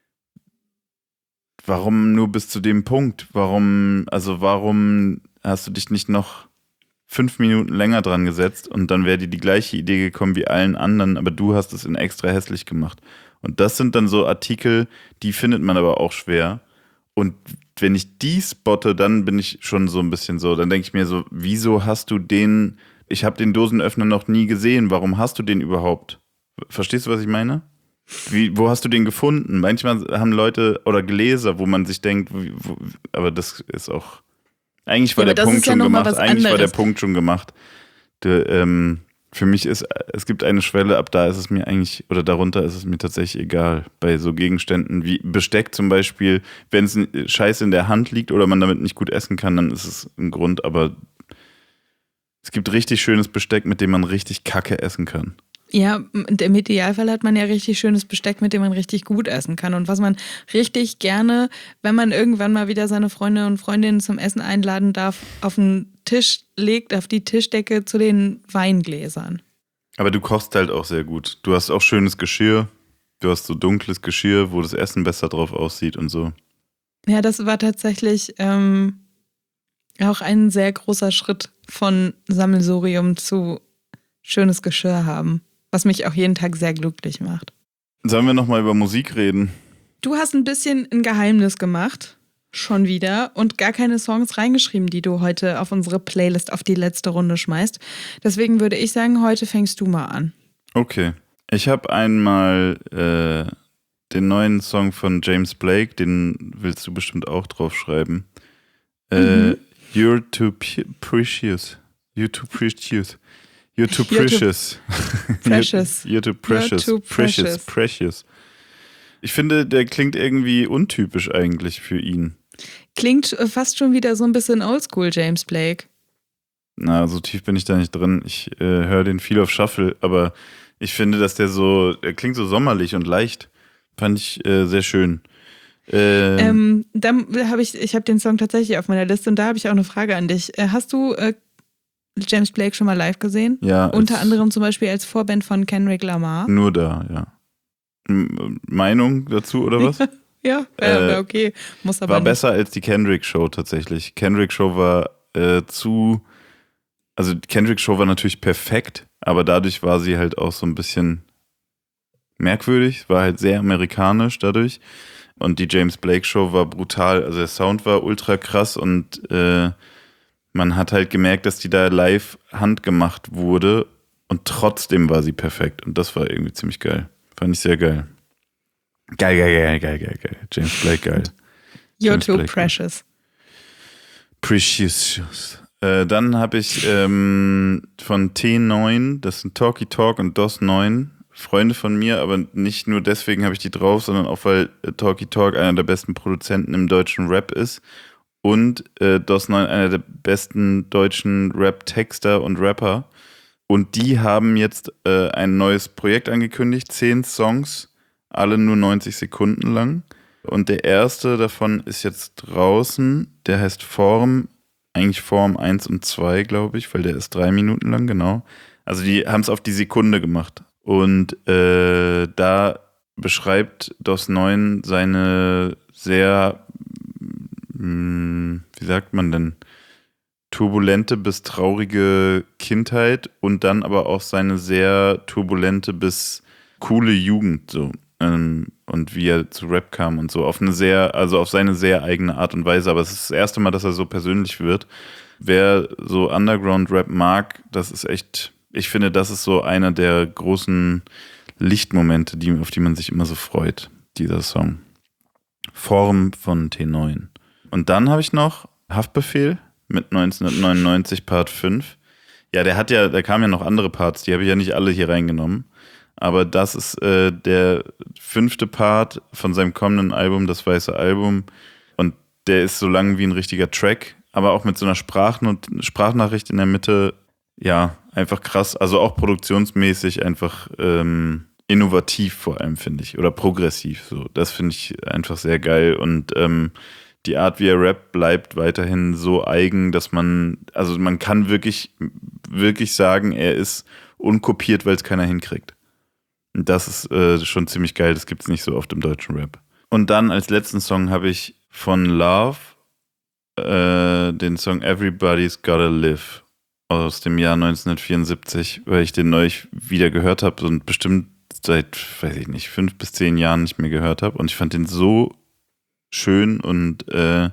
warum nur bis zu dem Punkt? Warum hast du dich nicht noch 5 Minuten länger dran gesetzt und dann wäre dir die gleiche Idee gekommen wie allen anderen, aber du hast es in extra hässlich gemacht. Und das sind dann so Artikel, die findet man aber auch schwer. Und wenn ich die spotte, dann bin ich schon so ein bisschen so, dann denke ich mir so, wieso hast du ich habe den Dosenöffner noch nie gesehen, warum hast du den überhaupt? Verstehst du, was ich meine? Wo hast du den gefunden? Manchmal haben Leute oder Gläser, wo man sich denkt, aber das ist auch, eigentlich war der Punkt schon gemacht. Eigentlich war der Punkt schon gemacht. Für mich es gibt eine Schwelle, ab da ist es mir eigentlich, oder darunter ist es mir tatsächlich egal. Bei so Gegenständen wie Besteck zum Beispiel, wenn es scheiße in der Hand liegt oder man damit nicht gut essen kann, dann ist es ein Grund, aber es gibt richtig schönes Besteck, mit dem man richtig Kacke essen kann. Ja, im Idealfall hat man ja richtig schönes Besteck, mit dem man richtig gut essen kann. Und was man richtig gerne, wenn man irgendwann mal wieder seine Freunde und Freundinnen zum Essen einladen darf, auf den Tisch legt, auf die Tischdecke zu den Weingläsern. Aber du kochst halt auch sehr gut. Du hast auch schönes Geschirr. Du hast so dunkles Geschirr, wo das Essen besser drauf aussieht und so. Ja, das war tatsächlich auch ein sehr großer Schritt von Sammelsurium zu schönes Geschirr haben. Was mich auch jeden Tag sehr glücklich macht. Sollen wir nochmal über Musik reden? Du hast ein bisschen ein Geheimnis gemacht, schon wieder, und gar keine Songs reingeschrieben, die du heute auf unsere Playlist auf die letzte Runde schmeißt. Deswegen würde ich sagen, heute fängst du mal an. Okay. Ich habe einmal den neuen Song von James Blake, den willst du bestimmt auch draufschreiben. You're too precious. You're too precious. You're too precious. Precious. You're too precious. You're too precious. Precious. Ich finde, der klingt irgendwie untypisch eigentlich für ihn. Klingt fast schon wieder so ein bisschen oldschool, James Blake. Na, so tief bin ich da nicht drin. Ich höre den viel auf Shuffle, aber ich finde, dass der klingt so sommerlich und leicht. Fand ich sehr schön. Dann habe ich habe den Song tatsächlich auf meiner Liste und da habe ich auch eine Frage an dich. Hast du James Blake schon mal live gesehen? Ja. Unter anderem zum Beispiel als Vorband von Kendrick Lamar. Nur da, ja. Meinung dazu oder was? Ja, okay. Muss aber war nicht. besser als die Kendrick-Show tatsächlich. Kendrick-Show war also die Kendrick-Show war natürlich perfekt, aber dadurch war sie halt auch so ein bisschen merkwürdig, war halt sehr amerikanisch dadurch. Und die James Blake Show war brutal, also der Sound war ultra krass und man hat halt gemerkt, dass die da live handgemacht wurde und trotzdem war sie perfekt und das war irgendwie ziemlich geil. Fand ich sehr geil. Geil. James Blake, geil. You're too precious. Precious. Dann habe ich von T9, das sind Talky Talk und DOS 9, Freunde von mir, aber nicht nur deswegen habe ich die drauf, sondern auch, weil Talky Talk einer der besten Produzenten im deutschen Rap ist und DOS 9 einer der besten deutschen Rap-Texter und Rapper. Und die haben jetzt ein neues Projekt angekündigt, 10 Songs, alle nur 90 Sekunden lang. Und der erste davon ist jetzt draußen, der heißt Form, eigentlich Form 1 und 2, glaube ich, weil der ist 3 Minuten lang, genau. Also die haben es auf die Sekunde gemacht. Und da beschreibt DOS 9 seine sehr, wie sagt man denn, turbulente bis traurige Kindheit und dann aber auch seine sehr turbulente bis coole Jugend so. Und wie er zu Rap kam und so auf seine sehr eigene Art und Weise. Aber es ist das erste Mal, dass er so persönlich wird. Wer so Underground-Rap mag, das ist echt, ich finde, das ist so einer der großen Lichtmomente, auf die man sich immer so freut, dieser Song. Form von T9. Und dann habe ich noch Haftbefehl mit 1999 Part 5. Ja, da kamen ja noch andere Parts, die habe ich ja nicht alle hier reingenommen. Aber das ist der 5. Part von seinem kommenden Album, das Weiße Album. Und der ist so lang wie ein richtiger Track, aber auch mit so einer Sprachnachricht in der Mitte. Ja, einfach krass. Also auch produktionsmäßig einfach innovativ vor allem, finde ich. Oder progressiv. So. Das finde ich einfach sehr geil. Und die Art, wie er rappt, bleibt weiterhin so eigen, dass man kann wirklich, wirklich sagen, er ist unkopiert, weil es keiner hinkriegt. Und das ist schon ziemlich geil, das gibt es nicht so oft im deutschen Rap. Und dann als letzten Song habe ich von Love den Song Everybody's Gotta Live aus dem Jahr 1974, weil ich den neulich wieder gehört habe und bestimmt seit, weiß ich nicht, 5 bis 10 Jahren nicht mehr gehört habe. Und ich fand den so schön und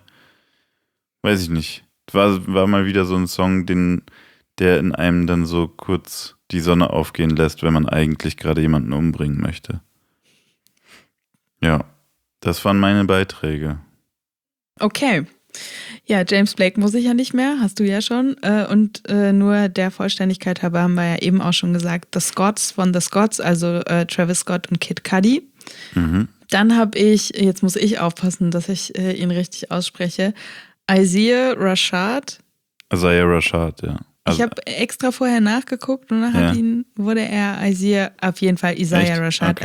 weiß ich nicht. War mal wieder so ein Song, der in einem dann so kurz die Sonne aufgehen lässt, wenn man eigentlich gerade jemanden umbringen möchte. Ja, das waren meine Beiträge. Okay. Ja, James Blake muss ich ja nicht mehr, hast du ja schon. Und nur der Vollständigkeit halber haben wir ja eben auch schon gesagt, The Scots von The Scots, also Travis Scott und Kid Cudi. Mhm. Dann habe ich, jetzt muss ich aufpassen, dass ich ihn richtig ausspreche, Isaiah Rashad, ja. Ich habe extra vorher nachgeguckt und dann wurde er Isaiah Rashad.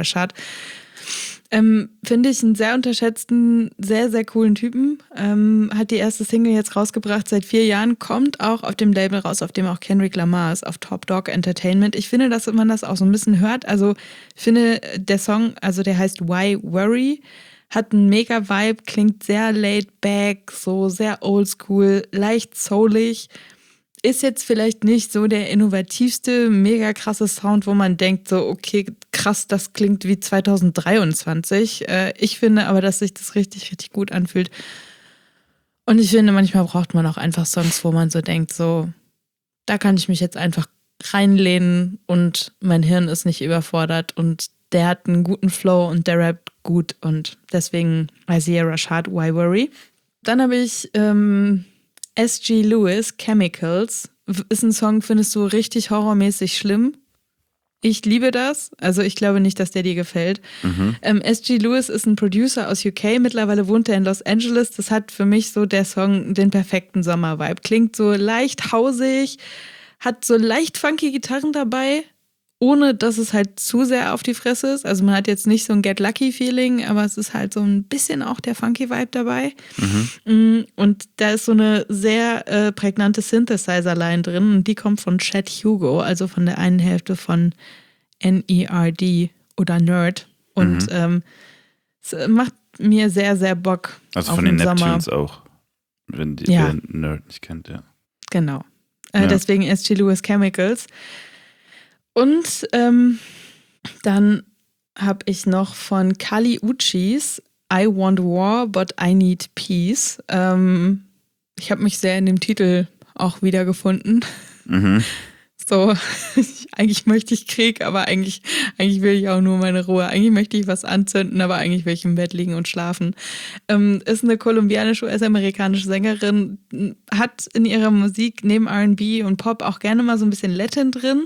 Finde ich einen sehr unterschätzten, sehr, sehr coolen Typen. Hat die erste Single jetzt rausgebracht seit 4 Jahren, kommt auch auf dem Label raus, auf dem auch Kendrick Lamar ist, auf Top Dog Entertainment. Ich finde, dass man das auch so ein bisschen hört. Also ich finde, der Song, also der heißt Why Worry, hat einen mega Vibe, klingt sehr laid back, so sehr oldschool, leicht soulig. Ist jetzt vielleicht nicht so der innovativste, mega krasse Sound, wo man denkt so, okay, krass, das klingt wie 2023. Ich finde aber, dass sich das richtig, richtig gut anfühlt. Und ich finde, manchmal braucht man auch einfach Songs, wo man so denkt, so, da kann ich mich jetzt einfach reinlehnen und mein Hirn ist nicht überfordert und der hat einen guten Flow und der rappt gut und deswegen Isaiah Rashad, Why Worry. Dann habe ich S.G. Lewis, Chemicals. Ist ein Song, findest du richtig horrormäßig schlimm. Ich liebe das. Also ich glaube nicht, dass der dir gefällt. S.G. Lewis ist ein Producer aus UK. Mittlerweile wohnt er in Los Angeles. Das hat für mich so der Song den perfekten Sommer-Vibe. Klingt so leicht hausig, hat so leicht funky Gitarren dabei, ohne dass es halt zu sehr auf die Fresse ist. Also man hat jetzt nicht so ein Get Lucky-Feeling, aber es ist halt so ein bisschen auch der funky Vibe dabei. Und da ist so eine sehr prägnante Synthesizer-Line drin und die kommt von Chet Hugo, also von der einen Hälfte von N.E.R.D. oder Nerd. Und es macht mir sehr, sehr Bock. Also auf von den den Neptunes Sommer. auch, wenn die Ja. wer Nerd nicht kennt, ja. Genau. Ja. Deswegen S.G. Lewis Chemicals. Und dann habe ich noch von Kali Uchis I Want War, but I Need Peace. Ich habe mich sehr in dem Titel auch wiedergefunden. So, eigentlich möchte ich Krieg, aber eigentlich will ich auch nur meine Ruhe. Eigentlich möchte ich was anzünden, aber eigentlich will ich im Bett liegen und schlafen. Ist eine kolumbianische, US-amerikanische Sängerin, hat in ihrer Musik neben R&B und Pop auch gerne mal so ein bisschen Latin drin.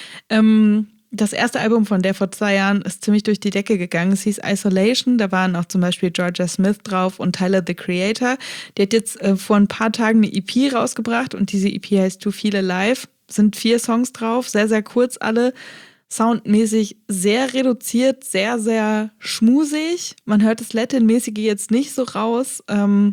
Das erste Album von der vor 2 Jahren ist ziemlich durch die Decke gegangen. Es hieß Isolation, da waren auch zum Beispiel Georgia Smith drauf und Tyler, the Creator. Die hat jetzt vor ein paar Tagen eine EP rausgebracht und diese EP heißt Too Feel Alive. Sind 4 Songs drauf, sehr, sehr kurz alle. Soundmäßig sehr reduziert, sehr, sehr schmusig. Man hört das Latin-mäßige jetzt nicht so raus.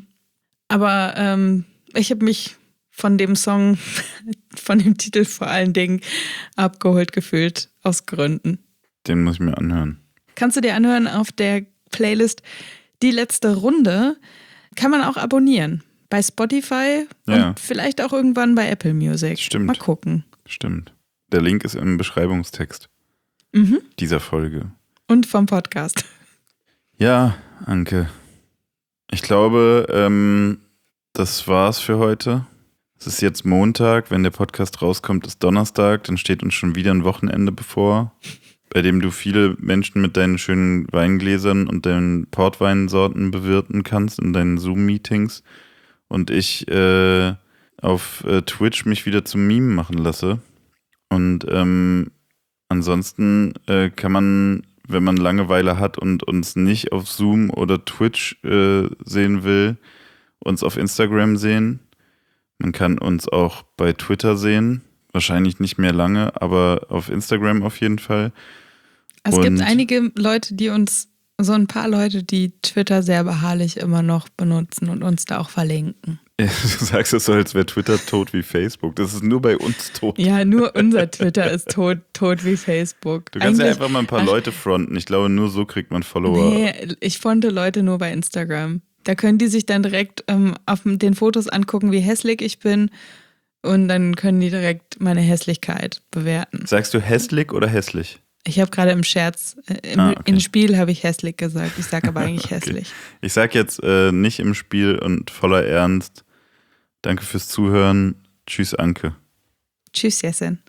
Aber ich habe mich von dem Song, von dem Titel vor allen Dingen abgeholt gefühlt, aus Gründen. Den muss ich mir anhören. Kannst du dir anhören auf der Playlist Die letzte Runde. Kann man auch abonnieren. Bei Spotify und vielleicht auch irgendwann bei Apple Music. Stimmt. Mal gucken. Stimmt. Der Link ist im Beschreibungstext dieser Folge. Und vom Podcast. Ja, Anke. Ich glaube, das war's für heute. Es ist jetzt Montag, wenn der Podcast rauskommt, ist Donnerstag, dann steht uns schon wieder ein Wochenende bevor, bei dem du viele Menschen mit deinen schönen Weingläsern und deinen Portweinsorten bewirten kannst in deinen Zoom-Meetings und ich auf Twitch mich wieder zum Meme machen lasse. Und ansonsten kann man, wenn man Langeweile hat und uns nicht auf Zoom oder Twitch sehen will, uns auf Instagram sehen. Man kann uns auch bei Twitter sehen. Wahrscheinlich nicht mehr lange, aber auf Instagram auf jeden Fall. Es gibt einige Leute, so ein paar Leute, die Twitter sehr beharrlich immer noch benutzen und uns da auch verlinken. Ja, du sagst es so, als wäre Twitter tot wie Facebook. Das ist nur bei uns tot. Ja, nur unser Twitter ist tot wie Facebook. Du kannst ja einfach mal ein paar Leute fronten. Ich glaube, nur so kriegt man Follower. Nee, ich fronte Leute nur bei Instagram. Da können die sich dann direkt auf den Fotos angucken, wie hässlich ich bin. Und dann können die direkt meine Hässlichkeit bewerten. Sagst du hässlich oder hässlich? Ich habe gerade im Scherz, im Spiel habe ich hässlich gesagt. Ich sage aber eigentlich hässlich. Ich sage jetzt nicht im Spiel und voller Ernst. Danke fürs Zuhören. Tschüss, Anke. Tschüss, Jessen.